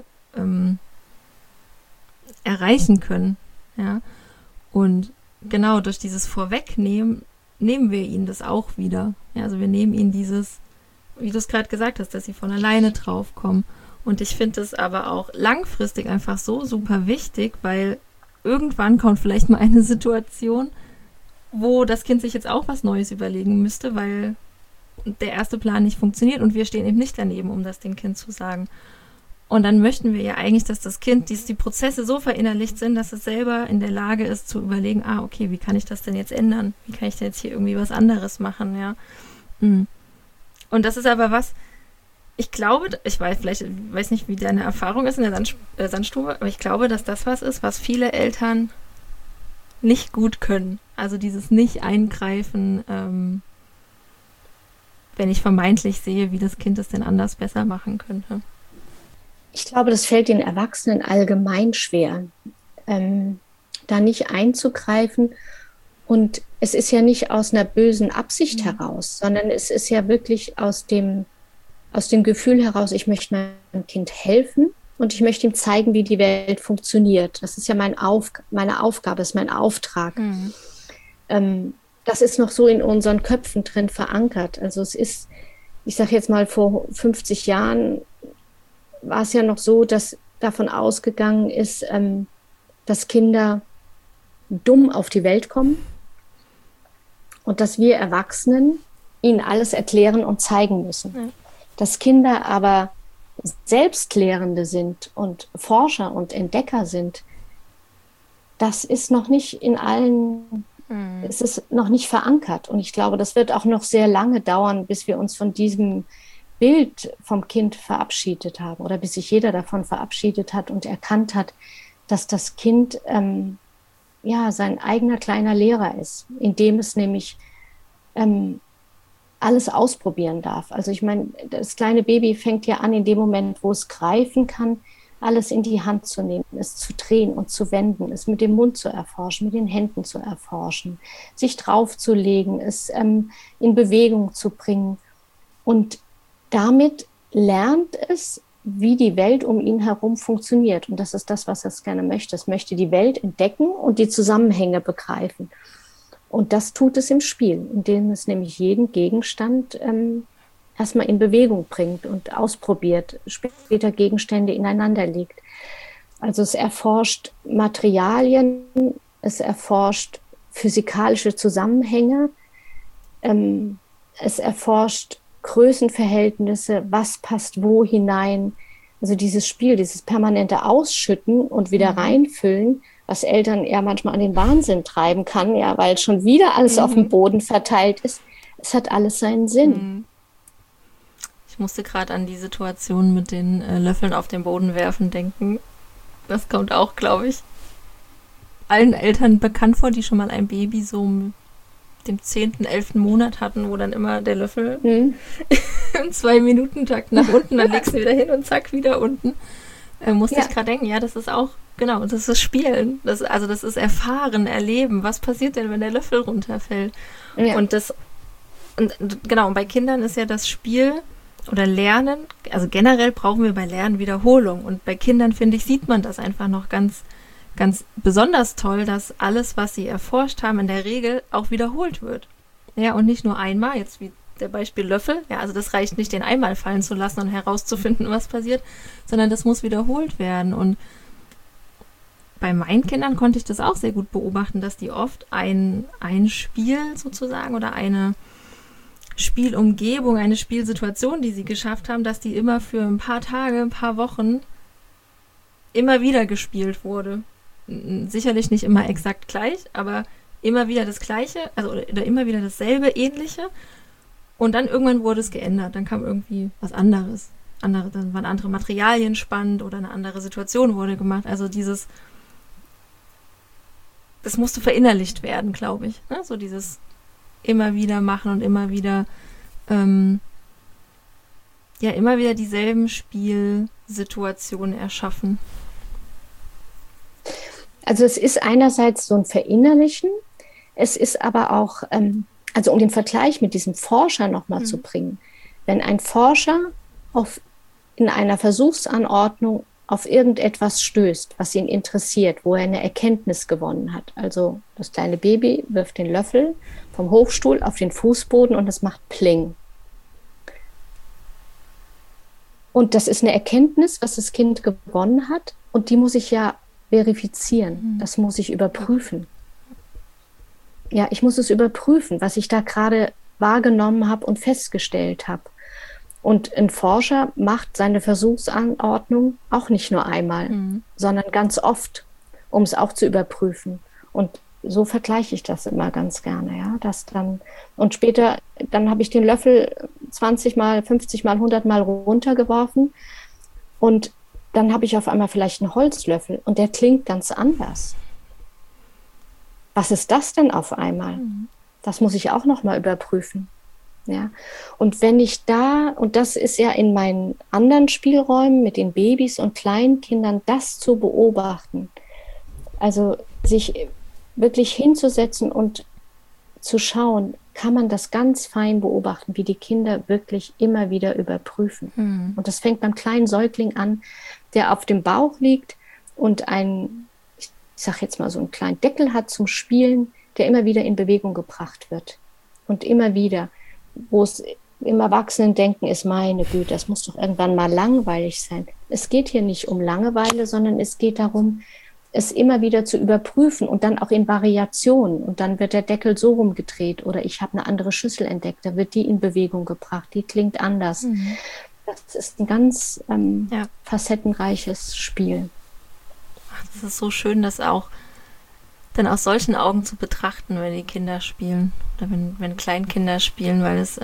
erreichen können, ja. Und genau durch dieses Vorwegnehmen nehmen wir ihnen das auch wieder. Ja, also wir nehmen ihnen dieses, wie du es gerade gesagt hast, dass sie von alleine draufkommen. Und ich finde es aber auch langfristig einfach so super wichtig, weil irgendwann kommt vielleicht mal eine Situation, wo das Kind sich jetzt auch was Neues überlegen müsste, weil der erste Plan nicht funktioniert und wir stehen eben nicht daneben, um das dem Kind zu sagen. Und dann möchten wir ja eigentlich, dass das Kind, die Prozesse so verinnerlicht sind, dass es selber in der Lage ist zu überlegen, okay, wie kann ich das denn jetzt ändern? Wie kann ich denn jetzt hier irgendwie was anderes machen, ja? Und das ist aber was, ich glaube, ich weiß nicht, wie deine Erfahrung ist in der Sandstube, aber ich glaube, dass das was ist, was viele Eltern nicht gut können. Also dieses Nicht-Eingreifen, wenn ich vermeintlich sehe, wie das Kind es denn anders besser machen könnte. Ich glaube, das fällt den Erwachsenen allgemein schwer, da nicht einzugreifen. Und es ist ja nicht aus einer bösen Absicht heraus, sondern es ist ja wirklich aus dem Gefühl heraus, ich möchte meinem Kind helfen und ich möchte ihm zeigen, wie die Welt funktioniert. Das ist ja meine Aufgabe, das ist mein Auftrag. Das ist noch so in unseren Köpfen drin verankert. Also es ist, ich sage jetzt mal, vor 50 Jahren war es ja noch so, dass davon ausgegangen ist, dass Kinder dumm auf die Welt kommen und dass wir Erwachsenen ihnen alles erklären und zeigen müssen. Ja. Dass Kinder aber Selbstlehrende sind und Forscher und Entdecker sind, das ist noch nicht in allen, es ist noch nicht verankert. Und ich glaube, das wird auch noch sehr lange dauern, bis wir uns von diesem Bild vom Kind verabschiedet haben oder bis sich jeder davon verabschiedet hat und erkannt hat, dass das Kind sein eigener kleiner Lehrer ist, indem es nämlich alles ausprobieren darf. Also ich meine, das kleine Baby fängt ja an, in dem Moment, wo es greifen kann, alles in die Hand zu nehmen, es zu drehen und zu wenden, es mit dem Mund zu erforschen, mit den Händen zu erforschen, sich draufzulegen, es in Bewegung zu bringen. Und damit lernt es, wie die Welt um ihn herum funktioniert. Und das ist das, was es gerne möchte. Es möchte die Welt entdecken und die Zusammenhänge begreifen. Und das tut es im Spiel, indem es nämlich jeden Gegenstand erstmal in Bewegung bringt und ausprobiert, später Gegenstände ineinander legt. Also es erforscht Materialien, es erforscht physikalische Zusammenhänge, es erforscht Größenverhältnisse, was passt wo hinein. Also dieses Spiel, dieses permanente Ausschütten und wieder reinfüllen, was Eltern eher manchmal an den Wahnsinn treiben kann, ja, weil schon wieder alles auf dem Boden verteilt ist. Es hat alles seinen Sinn. Ich musste gerade an die Situation mit den Löffeln auf den Boden werfen denken. Das kommt auch, glaube ich, allen Eltern bekannt vor, die schon mal ein Baby so mit dem 10., 11. Monat hatten, wo dann immer der Löffel im 2-Minuten-Takt nach unten, dann legst du wieder hin und zack, wieder unten. Musste ich gerade denken, ja, das ist auch, genau, das ist Spielen. Das ist Erfahren, Erleben. Was passiert denn, wenn der Löffel runterfällt? Ja. Und bei Kindern ist ja das Spiel oder Lernen, also generell brauchen wir bei Lernen Wiederholung. Und bei Kindern, finde ich, sieht man das einfach noch ganz, ganz besonders toll, dass alles, was sie erforscht haben, in der Regel auch wiederholt wird. Ja, und nicht nur einmal, jetzt wie der Beispiel Löffel, ja, also das reicht nicht, den einmal fallen zu lassen und herauszufinden, was passiert, sondern das muss wiederholt werden. Und bei meinen Kindern konnte ich das auch sehr gut beobachten, dass die oft ein Spiel sozusagen oder eine Spielumgebung, eine Spielsituation, die sie geschafft haben, dass die immer für ein paar Tage, ein paar Wochen immer wieder gespielt wurde. Sicherlich nicht immer exakt gleich, aber immer wieder das Gleiche, also oder immer wieder dasselbe, Ähnliche. Und dann irgendwann wurde es geändert. Dann kam irgendwie was anderes. Dann waren andere Materialien spannend oder eine andere Situation wurde gemacht. Also das musste verinnerlicht werden, glaube ich. Ne? So dieses immer wieder machen und immer wieder immer wieder dieselben Spielsituationen erschaffen? Also es ist einerseits so ein Verinnerlichen, es ist aber auch, also um den Vergleich mit diesem Forscher nochmal zu bringen, wenn ein Forscher in einer Versuchsanordnung auf irgendetwas stößt, was ihn interessiert, wo er eine Erkenntnis gewonnen hat. Also das kleine Baby wirft den Löffel vom Hochstuhl auf den Fußboden und es macht Pling. Und das ist eine Erkenntnis, was das Kind gewonnen hat, und die muss ich ja verifizieren. Das muss ich überprüfen. Ja, ich muss es überprüfen, was ich da gerade wahrgenommen habe und festgestellt habe. Und ein Forscher macht seine Versuchsanordnung auch nicht nur einmal, sondern ganz oft, um es auch zu überprüfen. Und so vergleiche ich das immer ganz gerne. Ja? Und später, dann habe ich den Löffel 20 Mal, 50 Mal, 100 Mal runtergeworfen und dann habe ich auf einmal vielleicht einen Holzlöffel und der klingt ganz anders. Was ist das denn auf einmal? Das muss ich auch noch mal überprüfen. Ja? Und wenn ich und das ist ja in meinen anderen Spielräumen mit den Babys und Kleinkindern, das zu beobachten, also sich wirklich hinzusetzen und zu schauen, kann man das ganz fein beobachten, wie die Kinder wirklich immer wieder überprüfen. Und das fängt beim kleinen Säugling an, der auf dem Bauch liegt und ich sage jetzt mal so einen kleinen Deckel hat zum Spielen, der immer wieder in Bewegung gebracht wird. Und immer wieder, wo es im Erwachsenendenken ist, meine Güte, das muss doch irgendwann mal langweilig sein. Es geht hier nicht um Langeweile, sondern es geht darum, es immer wieder zu überprüfen und dann auch in Variationen. Und dann wird der Deckel so rumgedreht oder ich habe eine andere Schüssel entdeckt, da wird die in Bewegung gebracht, die klingt anders. Das ist ein ganz facettenreiches Spiel. Das ist so schön, das auch dann aus solchen Augen zu betrachten, wenn die Kinder spielen oder wenn Kleinkinder spielen, weil es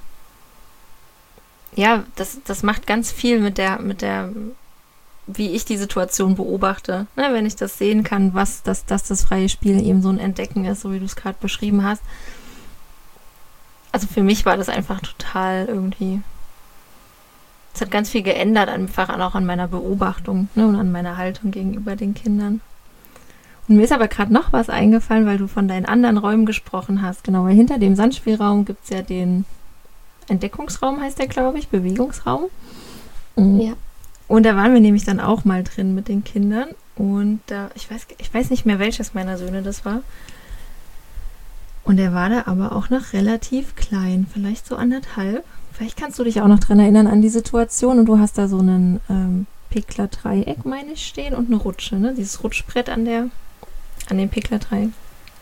das macht ganz viel mit der wie ich die Situation beobachte, ne? Wenn ich das sehen kann, dass das freie Spiel eben so ein Entdecken ist, so wie du es gerade beschrieben hast. Also für mich war das einfach total irgendwie, es hat ganz viel geändert, einfach auch an meiner Beobachtung, ne? Und an meiner Haltung gegenüber den Kindern. Und mir ist aber gerade noch was eingefallen, weil du von deinen anderen Räumen gesprochen hast. Genau, weil hinter dem Sandspielraum gibt es ja den Entdeckungsraum, heißt der, glaube ich, Bewegungsraum. Ja. Und da waren wir nämlich dann auch mal drin mit den Kindern. Und ich weiß nicht mehr, welches meiner Söhne das war. Und er war da aber auch noch relativ klein, vielleicht so 1,5. Vielleicht kannst du dich auch noch dran erinnern an die Situation. Und du hast da so einen Pickler-Dreieck, meine ich, stehen und eine Rutsche, ne? Dieses Rutschbrett an dem Pickler-Dreieck.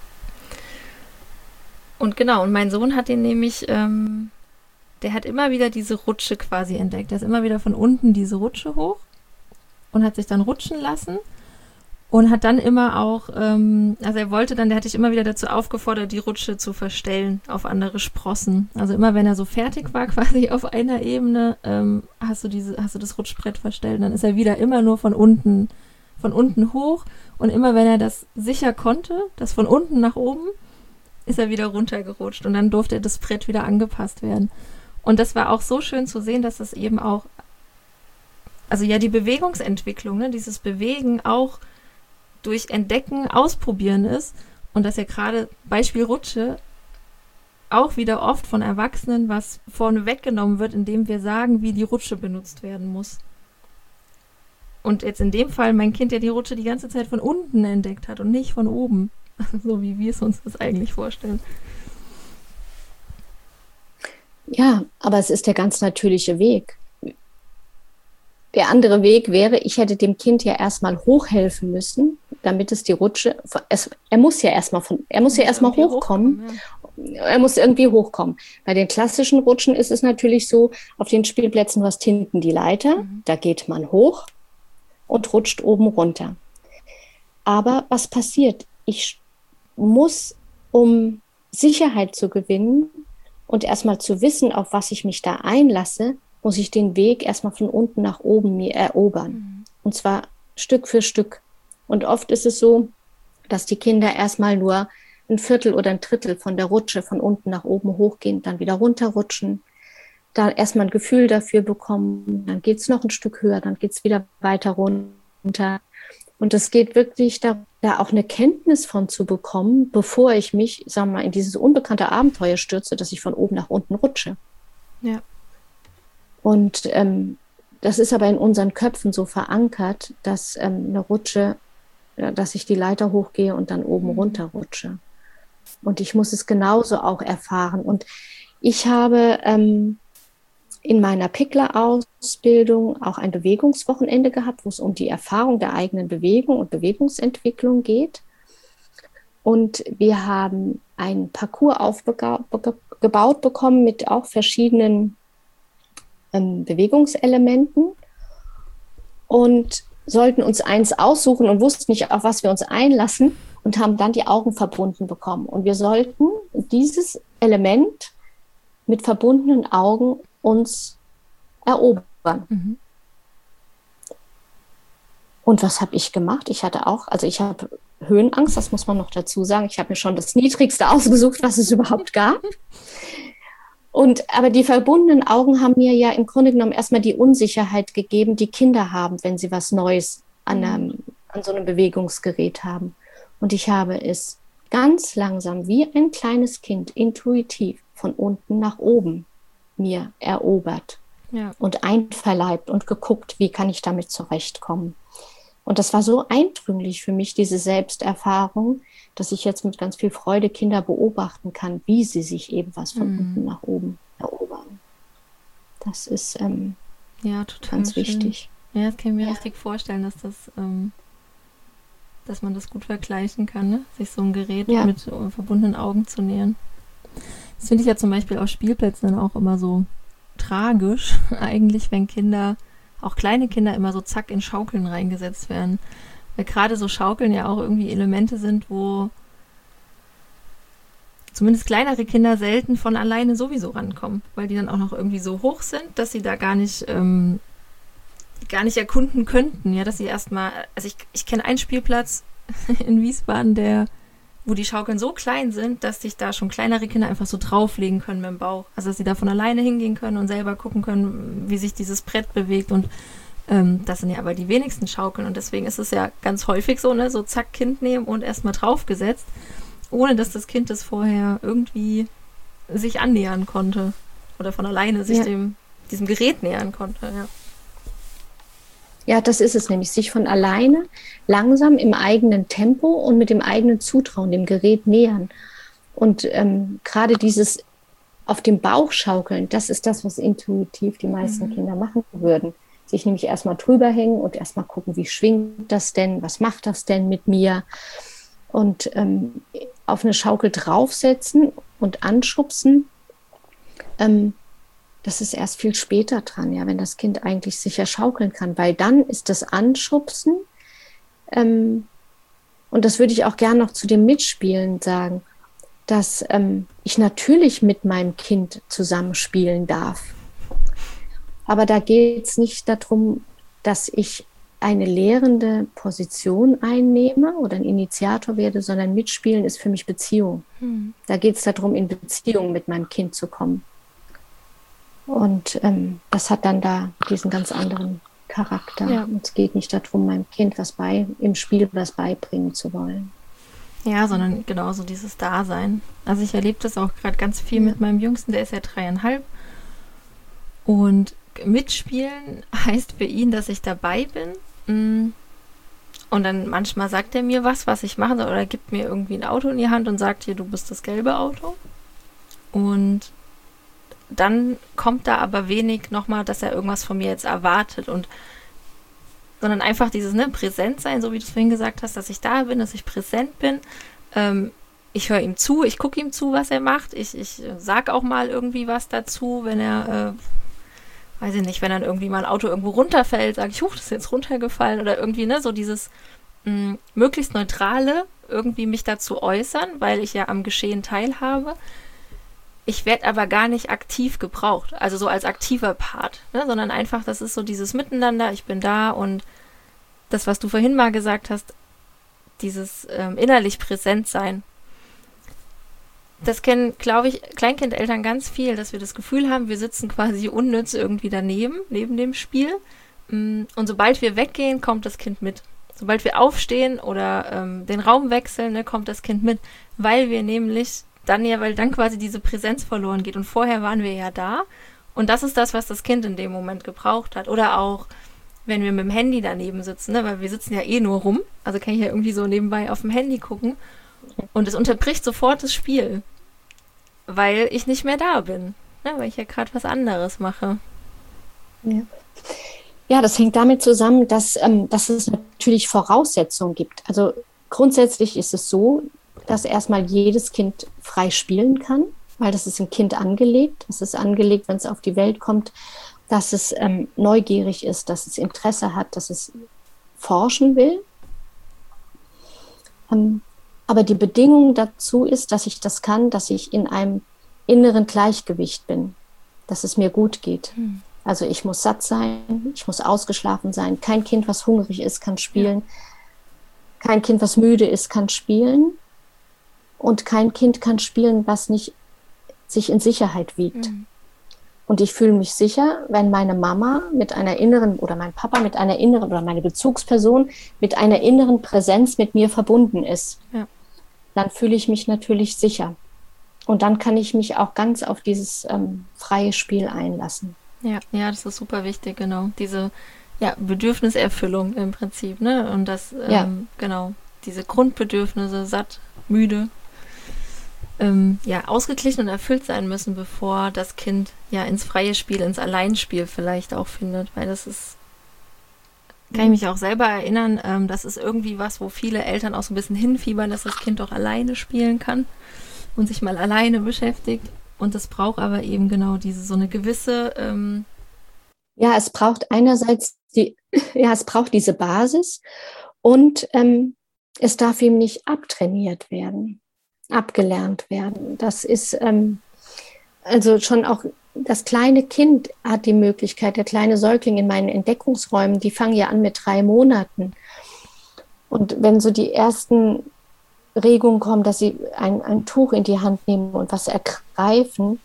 Und genau, und mein Sohn hat den nämlich, der hat immer wieder diese Rutsche quasi entdeckt. Der ist immer wieder von unten diese Rutsche hoch und hat sich dann rutschen lassen und hat dann immer auch, also er wollte dann, der hat dich immer wieder dazu aufgefordert, die Rutsche zu verstellen auf andere Sprossen. Also immer wenn er so fertig war, quasi auf einer Ebene, hast du das Rutschbrett verstellt. Dann ist er wieder immer nur von unten hoch und immer wenn er das sicher konnte, das von unten nach oben, ist er wieder runtergerutscht und dann durfte das Brett wieder angepasst werden. Und das war auch so schön zu sehen, dass das eben auch, also ja, die Bewegungsentwicklung, ne, dieses Bewegen auch durch Entdecken, Ausprobieren ist und dass ja gerade Beispiel Rutsche auch wieder oft von Erwachsenen was vorne weggenommen wird, indem wir sagen, wie die Rutsche benutzt werden muss. Und jetzt in dem Fall mein Kind ja die Rutsche die ganze Zeit von unten entdeckt hat und nicht von oben, so wie wir es uns das eigentlich vorstellen. Ja, aber es ist der ganz natürliche Weg. Der andere Weg wäre, ich hätte dem Kind ja erstmal hochhelfen müssen, damit es die Rutsche, er muss ja erstmal hochkommen. Er muss irgendwie hochkommen. Bei den klassischen Rutschen ist es natürlich so, auf den Spielplätzen, du hast hinten die Leiter, da geht man hoch und rutscht oben runter. Aber was passiert? Ich muss, um Sicherheit zu gewinnen, und erstmal zu wissen, auf was ich mich da einlasse, muss ich den Weg erstmal von unten nach oben mir erobern. Und zwar Stück für Stück. Und oft ist es so, dass die Kinder erstmal nur ein Viertel oder ein Drittel von der Rutsche von unten nach oben hochgehen, dann wieder runterrutschen, da erstmal ein Gefühl dafür bekommen, dann geht es noch ein Stück höher, dann geht es wieder weiter runter. Und es geht wirklich da auch eine Kenntnis von zu bekommen, bevor ich mich, sagen wir mal, in dieses unbekannte Abenteuer stürze, dass ich von oben nach unten rutsche. Ja. Und das ist aber in unseren Köpfen so verankert, dass eine Rutsche, dass ich die Leiter hochgehe und dann oben runter rutsche. Und ich muss es genauso auch erfahren. Und ich habe in meiner Pickler-Ausbildung auch ein Bewegungswochenende gehabt, wo es um die Erfahrung der eigenen Bewegung und Bewegungsentwicklung geht. Und wir haben einen Parcours aufgebaut bekommen mit auch verschiedenen Bewegungselementen und sollten uns eins aussuchen und wussten nicht, auf was wir uns einlassen und haben dann die Augen verbunden bekommen. Und wir sollten dieses Element mit verbundenen Augen uns erobern. Mhm. Und was habe ich gemacht? Ich habe Höhenangst, das muss man noch dazu sagen. Ich habe mir schon das Niedrigste ausgesucht, was es überhaupt gab. Aber die verbundenen Augen haben mir ja im Grunde genommen erstmal die Unsicherheit gegeben, die Kinder haben, wenn sie was Neues an so einem Bewegungsgerät haben. Und ich habe es ganz langsam, wie ein kleines Kind, intuitiv von unten nach oben mir erobert und einverleibt und geguckt, wie kann ich damit zurechtkommen. Und das war so eindrücklich für mich, diese Selbsterfahrung, dass ich jetzt mit ganz viel Freude Kinder beobachten kann, wie sie sich eben was von unten nach oben erobern. Das ist ganz wichtig. Ja, das kann ich mir richtig vorstellen, dass man das gut vergleichen kann, ne? Sich so ein Gerät mit verbundenen Augen zu nähern. Das finde ich ja zum Beispiel auf Spielplätzen dann auch immer so tragisch, eigentlich, wenn Kinder, auch kleine Kinder, immer so zack in Schaukeln reingesetzt werden. Weil gerade so Schaukeln ja auch irgendwie Elemente sind, wo zumindest kleinere Kinder selten von alleine sowieso rankommen, weil die dann auch noch irgendwie so hoch sind, dass sie da gar nicht erkunden könnten, ja, dass sie erstmal, also ich kenne einen Spielplatz in Wiesbaden, wo die Schaukeln so klein sind, dass sich da schon kleinere Kinder einfach so drauflegen können mit dem Bauch. Also dass sie da von alleine hingehen können und selber gucken können, wie sich dieses Brett bewegt. Und das sind ja aber die wenigsten Schaukeln. Und deswegen ist es ja ganz häufig so, ne, so zack, Kind nehmen und erstmal draufgesetzt, ohne dass das Kind das vorher irgendwie sich annähern konnte. Oder von alleine sich diesem Gerät nähern konnte, ja. Ja, das ist es nämlich, sich von alleine langsam im eigenen Tempo und mit dem eigenen Zutrauen dem Gerät nähern. Und gerade dieses auf dem Bauch schaukeln, das ist das, was intuitiv die meisten Kinder machen würden. Sich nämlich erstmal drüber hängen und erstmal gucken, wie schwingt das denn, was macht das denn mit mir? Und auf eine Schaukel draufsetzen und anschubsen, das ist erst viel später dran, ja, wenn das Kind eigentlich sicher schaukeln kann, weil dann ist das Anschubsen, und das würde ich auch gerne noch zu dem Mitspielen sagen, dass ich natürlich mit meinem Kind zusammenspielen darf. Aber da geht es nicht darum, dass ich eine lehrende Position einnehme oder ein Initiator werde, sondern Mitspielen ist für mich Beziehung. Da geht es darum, in Beziehung mit meinem Kind zu kommen. Und das hat dann da diesen ganz anderen Charakter. Ja. Und es geht nicht darum, meinem Kind im Spiel was beibringen zu wollen. Ja, sondern genauso dieses Dasein. Also ich erlebe das auch gerade ganz viel mit meinem Jüngsten, der ist ja 3,5. Und mitspielen heißt für ihn, dass ich dabei bin. Und dann manchmal sagt er mir was ich machen soll, oder gibt mir irgendwie ein Auto in die Hand und sagt, hier, du bist das gelbe Auto. Und dann kommt da aber wenig nochmal, dass er irgendwas von mir jetzt erwartet, sondern einfach dieses präsent sein, so wie du es vorhin gesagt hast, dass ich da bin, dass ich präsent bin. Ich höre ihm zu, ich gucke ihm zu, was er macht. Ich sag auch mal irgendwie was dazu, wenn er, weiß ich nicht, wenn dann irgendwie mal ein Auto irgendwo runterfällt, sage ich, das ist jetzt runtergefallen oder irgendwie, so dieses möglichst Neutrale, irgendwie mich dazu äußern, weil ich ja am Geschehen teilhabe. Ich werde aber gar nicht aktiv gebraucht, also so als aktiver Part, sondern einfach, das ist so dieses Miteinander, ich bin da und das, was du vorhin mal gesagt hast, dieses innerlich präsent sein, das kennen, glaube ich, Kleinkindeltern ganz viel, dass wir das Gefühl haben, wir sitzen quasi unnütz irgendwie daneben, neben dem Spiel. Und sobald wir weggehen, kommt das Kind mit. Sobald wir aufstehen oder den Raum wechseln, ne, kommt das Kind mit, weil dann quasi diese Präsenz verloren geht. Und vorher waren wir ja da. Und das ist das, was das Kind in dem Moment gebraucht hat. Oder auch, wenn wir mit dem Handy daneben sitzen, ne, weil wir sitzen ja eh nur rum. Also kann ich ja irgendwie so nebenbei auf dem Handy gucken. Und es unterbricht sofort das Spiel, weil ich nicht mehr da bin, ne, weil ich ja gerade was anderes mache. Ja. Ja, das hängt damit zusammen, dass es natürlich Voraussetzungen gibt. Also grundsätzlich ist es so, dass erstmal jedes Kind frei spielen kann, weil das ist im Kind angelegt. Es ist angelegt, wenn es auf die Welt kommt, dass es neugierig ist, dass es Interesse hat, dass es forschen will. Aber die Bedingung dazu ist, dass ich das kann, dass ich in einem inneren Gleichgewicht bin, dass es mir gut geht. Also ich muss satt sein, ich muss ausgeschlafen sein. Kein Kind, was hungrig ist, kann spielen. Kein Kind, was müde ist, kann spielen. Und kein Kind kann spielen, was nicht sich in Sicherheit wiegt. Und ich fühle mich sicher, wenn meine Mama mit einer inneren oder mein Papa mit einer inneren oder meine Bezugsperson mit einer inneren Präsenz mit mir verbunden ist. Ja. Dann fühle ich mich natürlich sicher. Und dann kann ich mich auch ganz auf dieses freie Spiel einlassen. Ja, das ist super wichtig, genau. Diese Bedürfniserfüllung im Prinzip, ne? Und das, genau, diese Grundbedürfnisse, satt, müde, ausgeglichen und erfüllt sein müssen, bevor das Kind ins freie Spiel, ins Alleinspiel vielleicht auch findet. Weil das ist, kann ich mich auch selber erinnern, das ist irgendwie was, wo viele Eltern auch so ein bisschen hinfiebern, dass das Kind auch alleine spielen kann und sich mal alleine beschäftigt. Und das braucht aber eben genau so eine gewisse... es braucht einerseits es braucht diese Basis und es darf ihm nicht abtrainiert werden, abgelernt werden. Das ist also schon auch das kleine Kind hat die Möglichkeit, der kleine Säugling in meinen Entdeckungsräumen, die fangen ja an mit 3 Monaten. Und wenn so die ersten Regungen kommen, dass sie ein Tuch in die Hand nehmen und was ergreifen,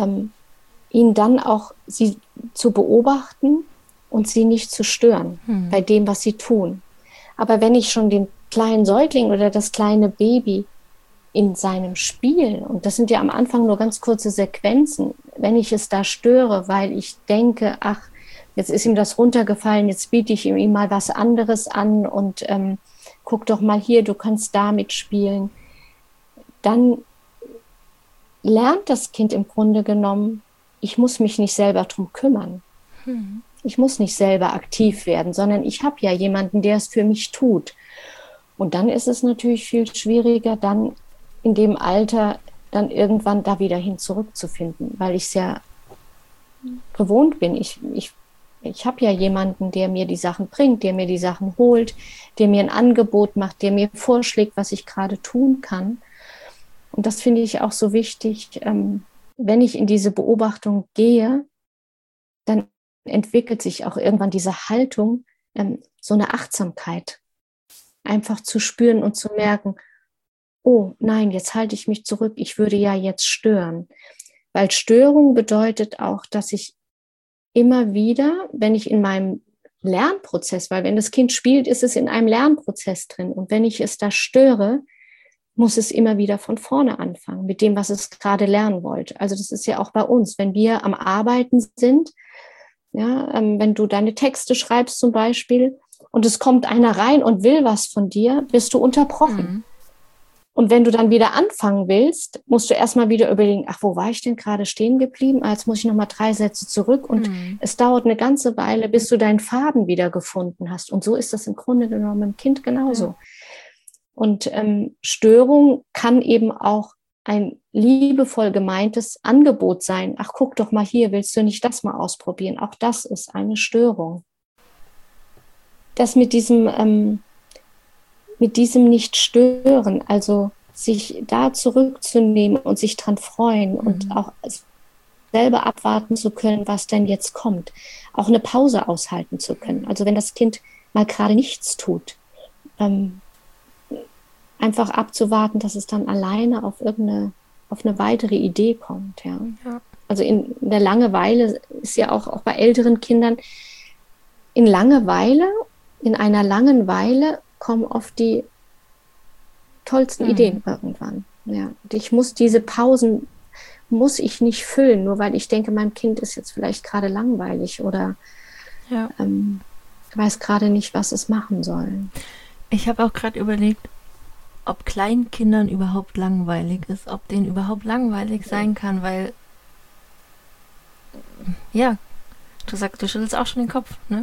ihn dann auch sie zu beobachten und sie nicht zu stören bei dem, was sie tun. Aber wenn ich schon den kleinen Säugling oder das kleine Baby in seinem Spiel, und das sind ja am Anfang nur ganz kurze Sequenzen, wenn ich es da störe, weil ich denke, ach, jetzt ist ihm das runtergefallen, jetzt biete ich ihm mal was anderes an und guck doch mal hier, du kannst damit spielen, dann lernt das Kind im Grunde genommen, ich muss mich nicht selber drum kümmern. Ich muss nicht selber aktiv werden, sondern ich habe ja jemanden, der es für mich tut. Und dann ist es natürlich viel schwieriger, dann in dem Alter dann irgendwann da wieder hin zurückzufinden, weil ich es ja gewohnt bin. Ich habe ja jemanden, der mir die Sachen bringt, der mir die Sachen holt, der mir ein Angebot macht, der mir vorschlägt, was ich gerade tun kann. Und das finde ich auch so wichtig, wenn ich in diese Beobachtung gehe, dann entwickelt sich auch irgendwann diese Haltung, so eine Achtsamkeit, einfach zu spüren und zu merken, oh nein, jetzt halte ich mich zurück, ich würde ja jetzt stören. Weil Störung bedeutet auch, dass ich immer wieder, wenn ich in meinem Lernprozess, weil wenn das Kind spielt, ist es in einem Lernprozess drin. Und wenn ich es da störe, muss es immer wieder von vorne anfangen, mit dem, was es gerade lernen wollte. Also das ist ja auch bei uns, wenn wir am Arbeiten sind, wenn du deine Texte schreibst zum Beispiel und es kommt einer rein und will was von dir, bist du unterbrochen. Und wenn du dann wieder anfangen willst, musst du erstmal wieder überlegen, ach, wo war ich denn gerade stehen geblieben? Jetzt muss ich nochmal 3 Sätze zurück und es dauert eine ganze Weile, bis du deinen Faden wieder gefunden hast. Und so ist das im Grunde genommen mit dem Kind genauso. Ja. Und Störung kann eben auch ein liebevoll gemeintes Angebot sein. Ach, guck doch mal hier, willst du nicht das mal ausprobieren? Auch das ist eine Störung. Das mit diesem Nicht-Stören, also sich da zurückzunehmen und sich dran freuen und auch selber abwarten zu können, was denn jetzt kommt. Auch eine Pause aushalten zu können. Also wenn das Kind mal gerade nichts tut, einfach abzuwarten, dass es dann alleine auf irgendeine auf eine weitere Idee kommt. Ja. Ja. Also in der Langeweile ist ja auch bei älteren Kindern, in einer Langeweile kommen oft die tollsten Ideen irgendwann. Ja. Und ich muss diese Pausen, muss ich nicht füllen, nur weil ich denke, meinem Kind ist jetzt vielleicht gerade langweilig oder weiß gerade nicht, was es machen soll. Ich habe auch gerade überlegt, ob Kleinkindern überhaupt langweilig ist, ob denen überhaupt langweilig sein kann, weil ja, du sagst, du schüttelst auch schon den Kopf, ne?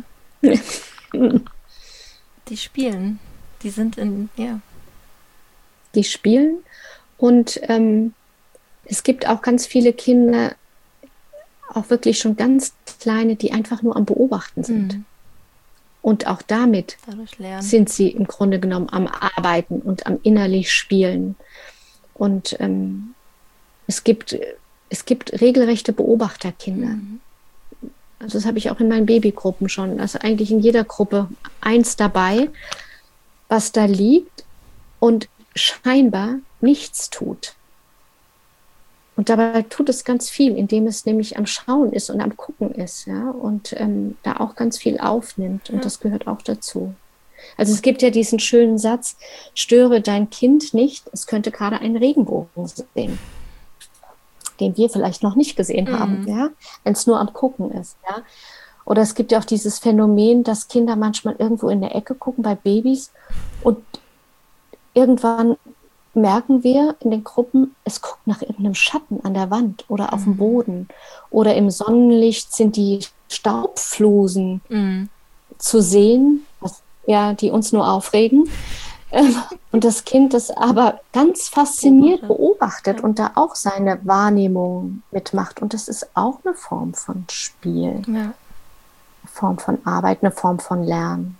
Die spielen, die sind Die spielen und es gibt auch ganz viele Kinder, auch wirklich schon ganz kleine, die einfach nur am Beobachten sind. Und auch damit sind sie im Grunde genommen am Arbeiten und am innerlich Spielen. Und es gibt regelrechte Beobachterkinder. Also das habe ich auch in meinen Babygruppen schon. Also eigentlich in jeder Gruppe eins dabei, was da liegt und scheinbar nichts tut. Und dabei tut es ganz viel, indem es nämlich am Schauen ist und am Gucken ist, ja, und da auch ganz viel aufnimmt. Und das gehört auch dazu. Also es gibt ja diesen schönen Satz, störe dein Kind nicht, es könnte gerade einen Regenbogen sehen, den wir vielleicht noch nicht gesehen haben, ja, wenn es nur am Gucken ist, ja. Oder es gibt ja auch dieses Phänomen, dass Kinder manchmal irgendwo in der Ecke gucken bei Babys und irgendwann merken wir in den Gruppen, es guckt nach irgendeinem Schatten an der Wand oder auf dem Boden. Oder im Sonnenlicht sind die Staubflusen zu sehen, die uns nur aufregen. Und das Kind das aber ganz fasziniert beobachtet und da auch seine Wahrnehmung mitmacht. Und das ist auch eine Form von Spiel, eine Form von Arbeit, eine Form von Lernen.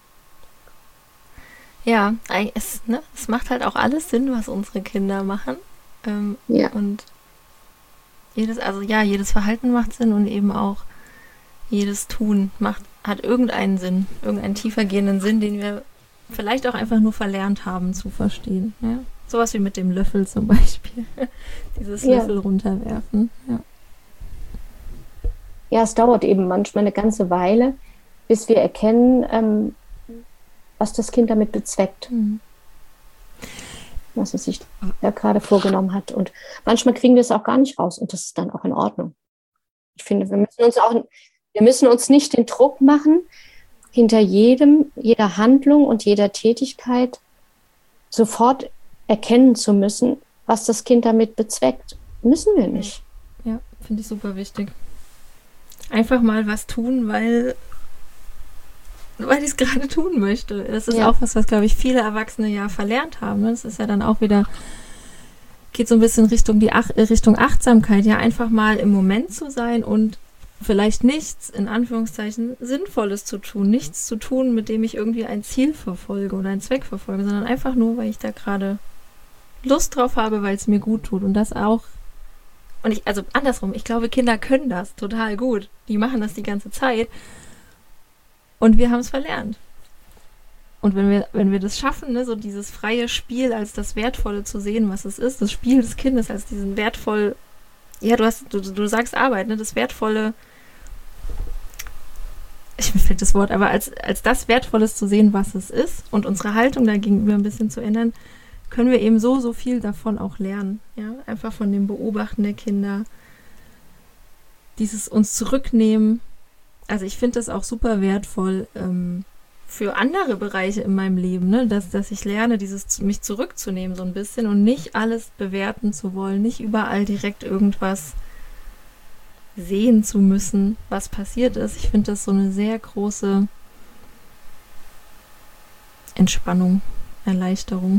Ja, es macht halt auch alles Sinn, was unsere Kinder machen. Und jedes Verhalten macht Sinn und eben auch jedes Tun hat irgendeinen Sinn, irgendeinen tiefergehenden Sinn, den wir vielleicht auch einfach nur verlernt haben zu verstehen. Ja? Sowas wie mit dem Löffel zum Beispiel. Dieses Löffel runterwerfen. Ja, es dauert eben manchmal eine ganze Weile, bis wir erkennen, was das Kind damit bezweckt, was es sich da gerade vorgenommen hat. Und manchmal kriegen wir es auch gar nicht raus und das ist dann auch in Ordnung. Ich finde, wir müssen uns nicht den Druck machen, hinter jeder Handlung und jeder Tätigkeit sofort erkennen zu müssen, was das Kind damit bezweckt. Müssen wir nicht. Ja, finde ich super wichtig. Einfach mal was tun, weil ich es gerade tun möchte. Das ist auch was, glaube ich, viele Erwachsene ja verlernt haben. Das ist ja dann auch wieder, geht so ein bisschen Richtung Achtsamkeit, ja, einfach mal im Moment zu sein und vielleicht nichts, in Anführungszeichen, Sinnvolles zu tun. Nichts zu tun, mit dem ich irgendwie ein Ziel verfolge oder einen Zweck verfolge, sondern einfach nur, weil ich da gerade Lust drauf habe, weil es mir gut tut. Und das auch, also andersrum, ich glaube, Kinder können das total gut. Die machen das die ganze Zeit. Und wir haben es verlernt. Und wenn wir das schaffen, ne, so dieses freie Spiel als das Wertvolle zu sehen, was es ist, das Spiel des Kindes als diesen wertvoll, ja, du sagst Arbeit, ne, das wertvolle, mir fehlt das Wort, aber als das Wertvolles zu sehen, was es ist und unsere Haltung dagegenüber ein bisschen zu ändern, können wir eben so viel davon auch lernen. Ja? Einfach von dem Beobachten der Kinder, dieses uns zurücknehmen. Also ich finde das auch super wertvoll für andere Bereiche in meinem Leben, ne? dass ich lerne, mich zurückzunehmen so ein bisschen und nicht alles bewerten zu wollen, nicht überall direkt irgendwas sehen zu müssen, was passiert ist. Ich finde das so eine sehr große Entspannung, Erleichterung.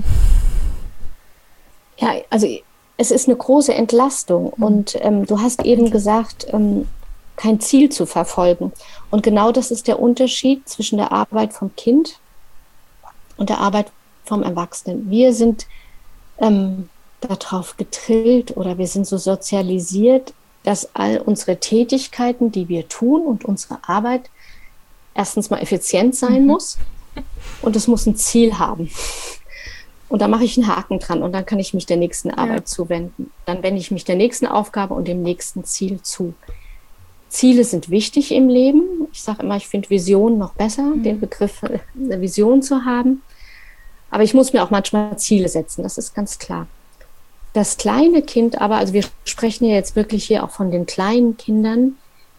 Ja, also es ist eine große Entlastung und du hast eben gesagt, kein Ziel zu verfolgen. Und genau das ist der Unterschied zwischen der Arbeit vom Kind und der Arbeit vom Erwachsenen. Wir sind darauf getrillt oder wir sind so sozialisiert, dass all unsere Tätigkeiten, die wir tun und unsere Arbeit erstens mal effizient sein muss und es muss ein Ziel haben. Und da mache ich einen Haken dran und dann kann ich mich der nächsten Arbeit zuwenden. Dann wende ich mich der nächsten Aufgabe und dem nächsten Ziel zu. Ziele sind wichtig im Leben. Ich sage immer, ich finde Vision noch besser, den Begriff der Vision zu haben. Aber ich muss mir auch manchmal Ziele setzen, das ist ganz klar. Das kleine Kind aber, also wir sprechen ja jetzt wirklich hier auch von den kleinen Kindern,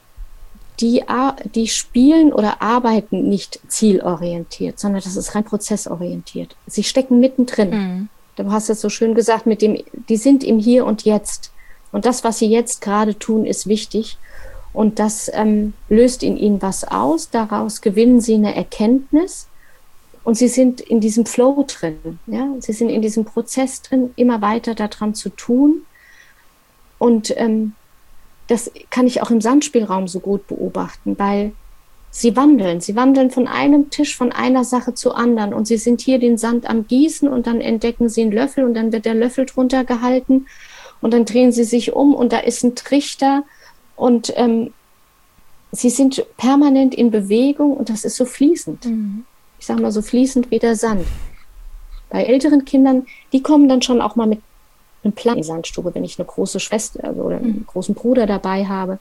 die spielen oder arbeiten nicht zielorientiert, sondern das ist rein prozessorientiert. Sie stecken mittendrin. Du hast es so schön gesagt, die sind im Hier und Jetzt. Und das, was sie jetzt gerade tun, ist wichtig. Und das löst in ihnen was aus. Daraus gewinnen sie eine Erkenntnis. Und sie sind in diesem Flow drin. Ja? Sie sind in diesem Prozess drin, immer weiter daran zu tun. Und das kann ich auch im Sandspielraum so gut beobachten, weil sie wandeln. Sie wandeln von einem Tisch, von einer Sache zur anderen. Und sie sind hier den Sand am Gießen und dann entdecken sie einen Löffel und dann wird der Löffel drunter gehalten und dann drehen sie sich um und da ist ein Trichter und sie sind permanent in Bewegung und das ist so fließend. Ich sage mal so fließend wie der Sand. Bei älteren Kindern, die kommen dann schon auch mal mit einen Plan in die Sandstube, wenn ich eine große Schwester oder einen großen Bruder dabei habe.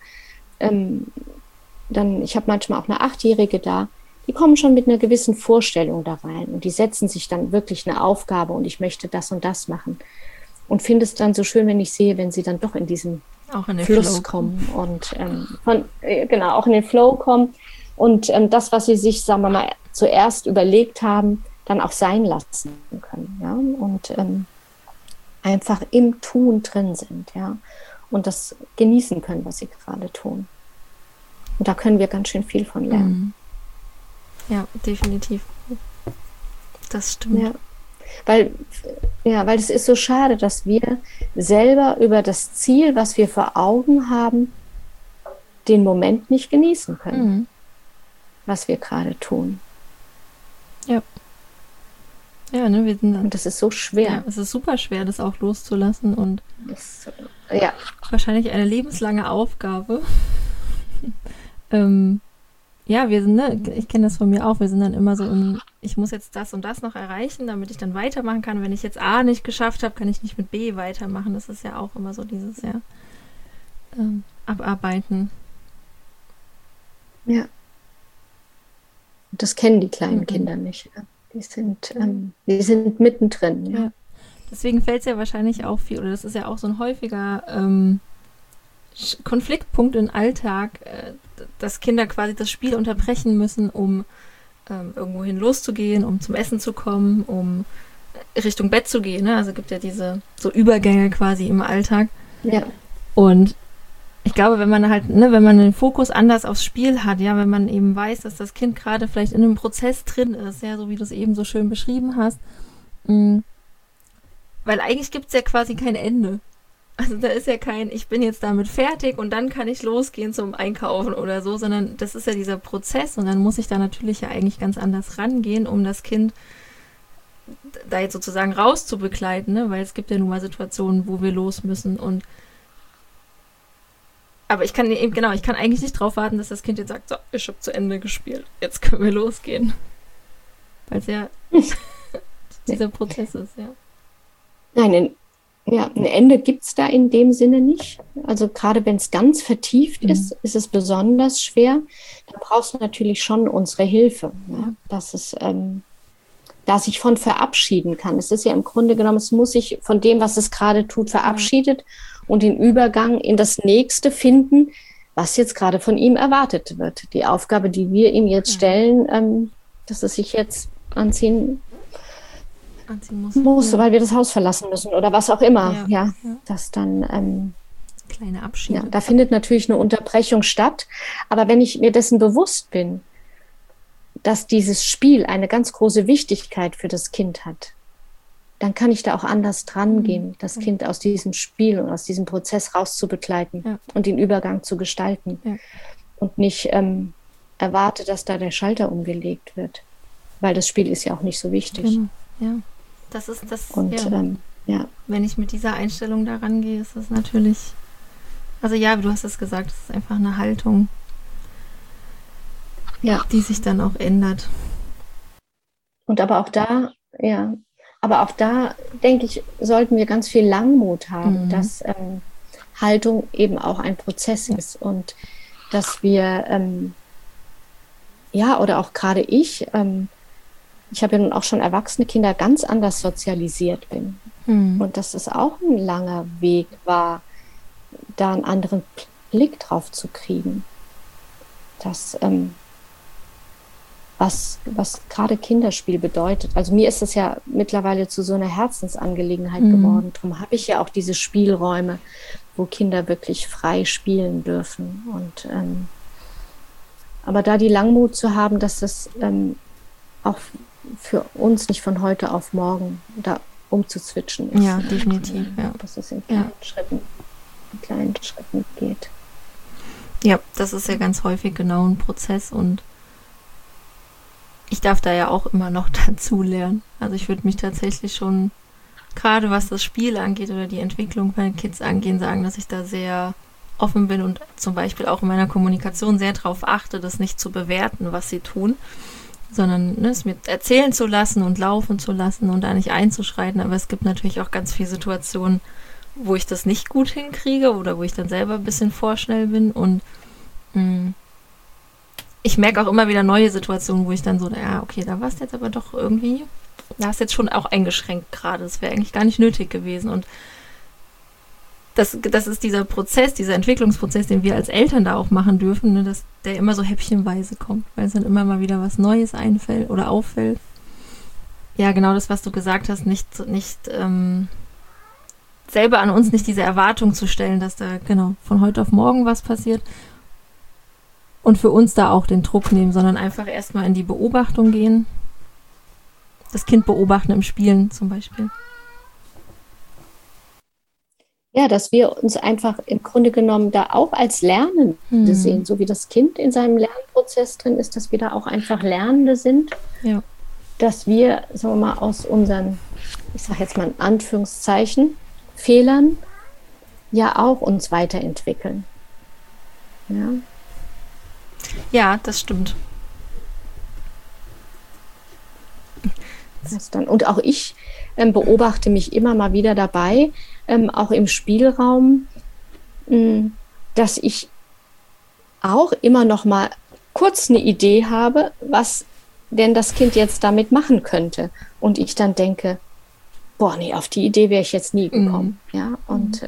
Ich habe manchmal auch eine 8-Jährige da, die kommen schon mit einer gewissen Vorstellung da rein und die setzen sich dann wirklich eine Aufgabe und ich möchte das und das machen. Und finde es dann so schön, wenn ich sehe, wenn sie dann doch in diesen Fluss kommen und auch in den Flow kommen und das, was sie sich, sagen wir mal, zuerst überlegt haben, dann auch sein lassen können. Ja? Und einfach im Tun drin sind, ja, und das genießen können, was sie gerade tun. Und da können wir ganz schön viel von lernen. Ja, definitiv. Das stimmt. Ja, weil es ist so schade, dass wir selber über das Ziel, was wir vor Augen haben, den Moment nicht genießen können, was wir gerade tun. Ja. Ja, ne, und das ist so schwer. Ja, es ist super schwer, das auch loszulassen und ja. Wahrscheinlich eine lebenslange Aufgabe. Wir sind, ne, ich kenne das von mir auch, wir sind dann immer so ich muss jetzt das und das noch erreichen, damit ich dann weitermachen kann. Wenn ich jetzt A nicht geschafft habe, kann ich nicht mit B weitermachen. Das ist ja auch immer so dieses, Abarbeiten. Ja. Und das kennen die kleinen Kinder nicht, ja. Die sind mittendrin. Ja. Deswegen fällt es ja wahrscheinlich auch viel, oder das ist ja auch so ein häufiger Konfliktpunkt im Alltag, dass Kinder quasi das Spiel unterbrechen müssen, um irgendwohin loszugehen, um zum Essen zu kommen, um Richtung Bett zu gehen. Ne? Also es gibt ja diese so Übergänge quasi im Alltag. Ja. Und ich glaube, wenn man halt, wenn man den Fokus anders aufs Spiel hat, ja, wenn man eben weiß, dass das Kind gerade vielleicht in einem Prozess drin ist, ja, so wie du es eben so schön beschrieben hast, weil eigentlich gibt es ja quasi kein Ende. Also da ist ja kein, ich bin jetzt damit fertig und dann kann ich losgehen zum Einkaufen oder so, sondern das ist ja dieser Prozess und dann muss ich da natürlich ja eigentlich ganz anders rangehen, um das Kind da jetzt sozusagen rauszubegleiten, ne? Weil es gibt ja nun mal Situationen, wo wir los müssen aber ich kann eigentlich nicht drauf warten, dass das Kind jetzt sagt, so, ich habe zu Ende gespielt, jetzt können wir losgehen. Weil es ja dieser Prozess ist, ja. Nein, ein Ende gibt es da in dem Sinne nicht. Also gerade wenn es ganz vertieft ist, ist es besonders schwer. Da brauchst du natürlich schon unsere Hilfe, ja? Dass es da sich von verabschieden kann. Es ist ja im Grunde genommen, es muss sich von dem, was es gerade tut, verabschiedet und den Übergang in das Nächste finden, was jetzt gerade von ihm erwartet wird. Die Aufgabe, die wir ihm jetzt stellen, dass es sich jetzt anziehen muss, weil wir das Haus verlassen müssen oder was auch immer. Ja. Das dann kleine Abschiede. Ja, da findet natürlich eine Unterbrechung statt. Aber wenn ich mir dessen bewusst bin, dass dieses Spiel eine ganz große Wichtigkeit für das Kind hat, dann kann ich da auch anders dran gehen, das Kind aus diesem Spiel und aus diesem Prozess rauszubegleiten und den Übergang zu gestalten und nicht erwarte, dass da der Schalter umgelegt wird, weil das Spiel ist ja auch nicht so wichtig. Genau. Ja, das ist das. Und wenn ich mit dieser Einstellung da rangehe, ist das natürlich, also ja, du hast es gesagt, es ist einfach eine Haltung, die sich dann auch ändert. Und aber auch da, aber auch da, denke ich, sollten wir ganz viel Langmut haben, dass Haltung eben auch ein Prozess ist und dass wir, oder auch gerade ich habe ja nun auch schon erwachsene Kinder, ganz anders sozialisiert bin. Und dass es auch ein langer Weg war, da einen anderen Blick drauf zu kriegen. Das, was gerade Kinderspiel bedeutet. Also mir ist es ja mittlerweile zu so einer Herzensangelegenheit geworden. Darum habe ich ja auch diese Spielräume, wo Kinder wirklich frei spielen dürfen. Und aber da die Langmut zu haben, dass das auch für uns nicht von heute auf morgen da umzuzwitschen ist. Ja, definitiv. Ja. Dass es in kleinen Schritten geht. Ja, das ist ja ganz häufig genau ein Prozess und ich darf da ja auch immer noch dazu lernen. Also ich würde mich tatsächlich schon, gerade was das Spiel angeht oder die Entwicklung bei den Kids angeht, sagen, dass ich da sehr offen bin und zum Beispiel auch in meiner Kommunikation sehr darauf achte, das nicht zu bewerten, was sie tun, sondern es mir erzählen zu lassen und laufen zu lassen und da nicht einzuschreiten. Aber es gibt natürlich auch ganz viele Situationen, wo ich das nicht gut hinkriege oder wo ich dann selber ein bisschen vorschnell bin und ich merke auch immer wieder neue Situationen, wo ich dann so, ja, okay, da war es jetzt aber doch irgendwie, da hast jetzt schon auch eingeschränkt gerade, das wäre eigentlich gar nicht nötig gewesen und das ist dieser Prozess, dieser Entwicklungsprozess, den wir als Eltern da auch machen dürfen, ne, dass der immer so häppchenweise kommt, weil es dann immer mal wieder was Neues einfällt oder auffällt. Ja, genau das, was du gesagt hast, nicht selber an uns nicht diese Erwartung zu stellen, dass da genau von heute auf morgen was passiert und für uns da auch den Druck nehmen, sondern einfach erstmal in die Beobachtung gehen. Das Kind beobachten im Spielen zum Beispiel. Ja, dass wir uns einfach im Grunde genommen da auch als Lernende sehen, so wie das Kind in seinem Lernprozess drin ist, dass wir da auch einfach Lernende sind, dass wir, sagen wir mal, aus unseren, ich sage jetzt mal in Anführungszeichen, Fehlern ja auch uns weiterentwickeln. Ja. Ja, das stimmt. Und auch ich beobachte mich immer mal wieder dabei, auch im Spielraum, dass ich auch immer noch mal kurz eine Idee habe, was denn das Kind jetzt damit machen könnte. Und ich dann denke, boah, nee, auf die Idee wäre ich jetzt nie gekommen. Ja, und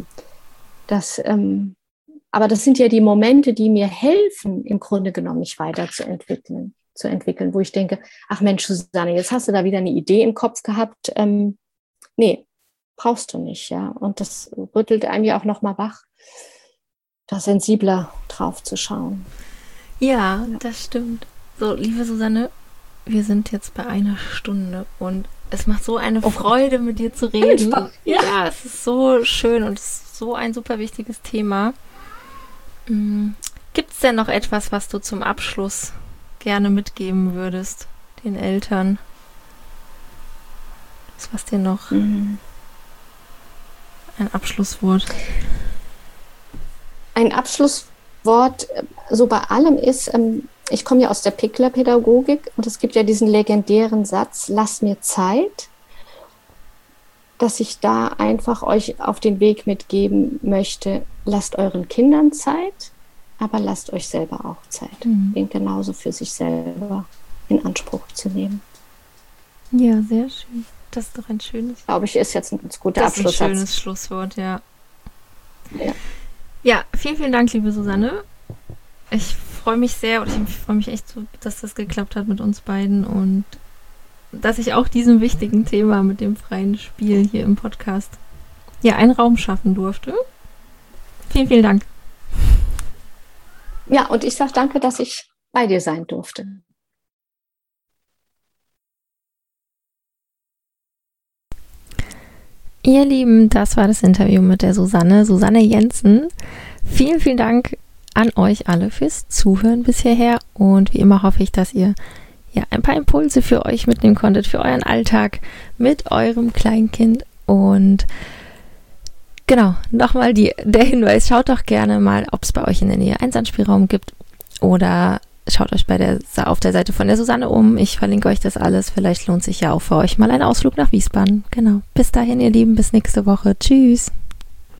aber das sind ja die Momente, die mir helfen, im Grunde genommen mich weiterzuentwickeln, wo ich denke, ach Mensch, Susanne, jetzt hast du da wieder eine Idee im Kopf gehabt. Nee, brauchst du nicht, ja. Und das rüttelt einem ja auch nochmal wach, da sensibler drauf zu schauen. Ja, das stimmt. So, liebe Susanne, wir sind jetzt bei 1 Stunde und es macht so eine Freude, mit dir zu reden. Ja, es ist so schön und es ist so ein super wichtiges Thema. Gibt es denn noch etwas, was du zum Abschluss gerne mitgeben würdest, den Eltern? Was dir noch ein Abschlusswort? Ein Abschlusswort so bei allem ist, ich komme ja aus der Pickler-Pädagogik und es gibt ja diesen legendären Satz, lass mir Zeit, dass ich da einfach euch auf den Weg mitgeben möchte, lasst euren Kindern Zeit, aber lasst euch selber auch Zeit, den genauso für sich selber in Anspruch zu nehmen. Ja, sehr schön. Das ist doch ein schönes... Glaube ich, ist jetzt ein ganz guter Abschlusssatz. Das ist ein schönes Schlusswort, ja. Ja, vielen, vielen Dank, liebe Susanne. Ich freue mich sehr und ich freue mich echt, dass das geklappt hat mit uns beiden und dass ich auch diesem wichtigen Thema mit dem freien Spiel hier im Podcast einen Raum schaffen durfte. Vielen, vielen Dank. Ja, und ich sage danke, dass ich bei dir sein durfte. Ihr Lieben, das war das Interview mit der Susanne Jensen. Vielen, vielen Dank an euch alle fürs Zuhören bis hierher und wie immer hoffe ich, dass ihr ein paar Impulse für euch mitnehmen konntet, für euren Alltag mit eurem Kleinkind und genau, nochmal der Hinweis, schaut doch gerne mal, ob es bei euch in der Nähe einen Sandspielraum gibt oder schaut euch auf der Seite von der Susanne um. Ich verlinke euch das alles. Vielleicht lohnt sich ja auch für euch mal ein Ausflug nach Wiesbaden. Genau. Bis dahin, ihr Lieben, bis nächste Woche. Tschüss.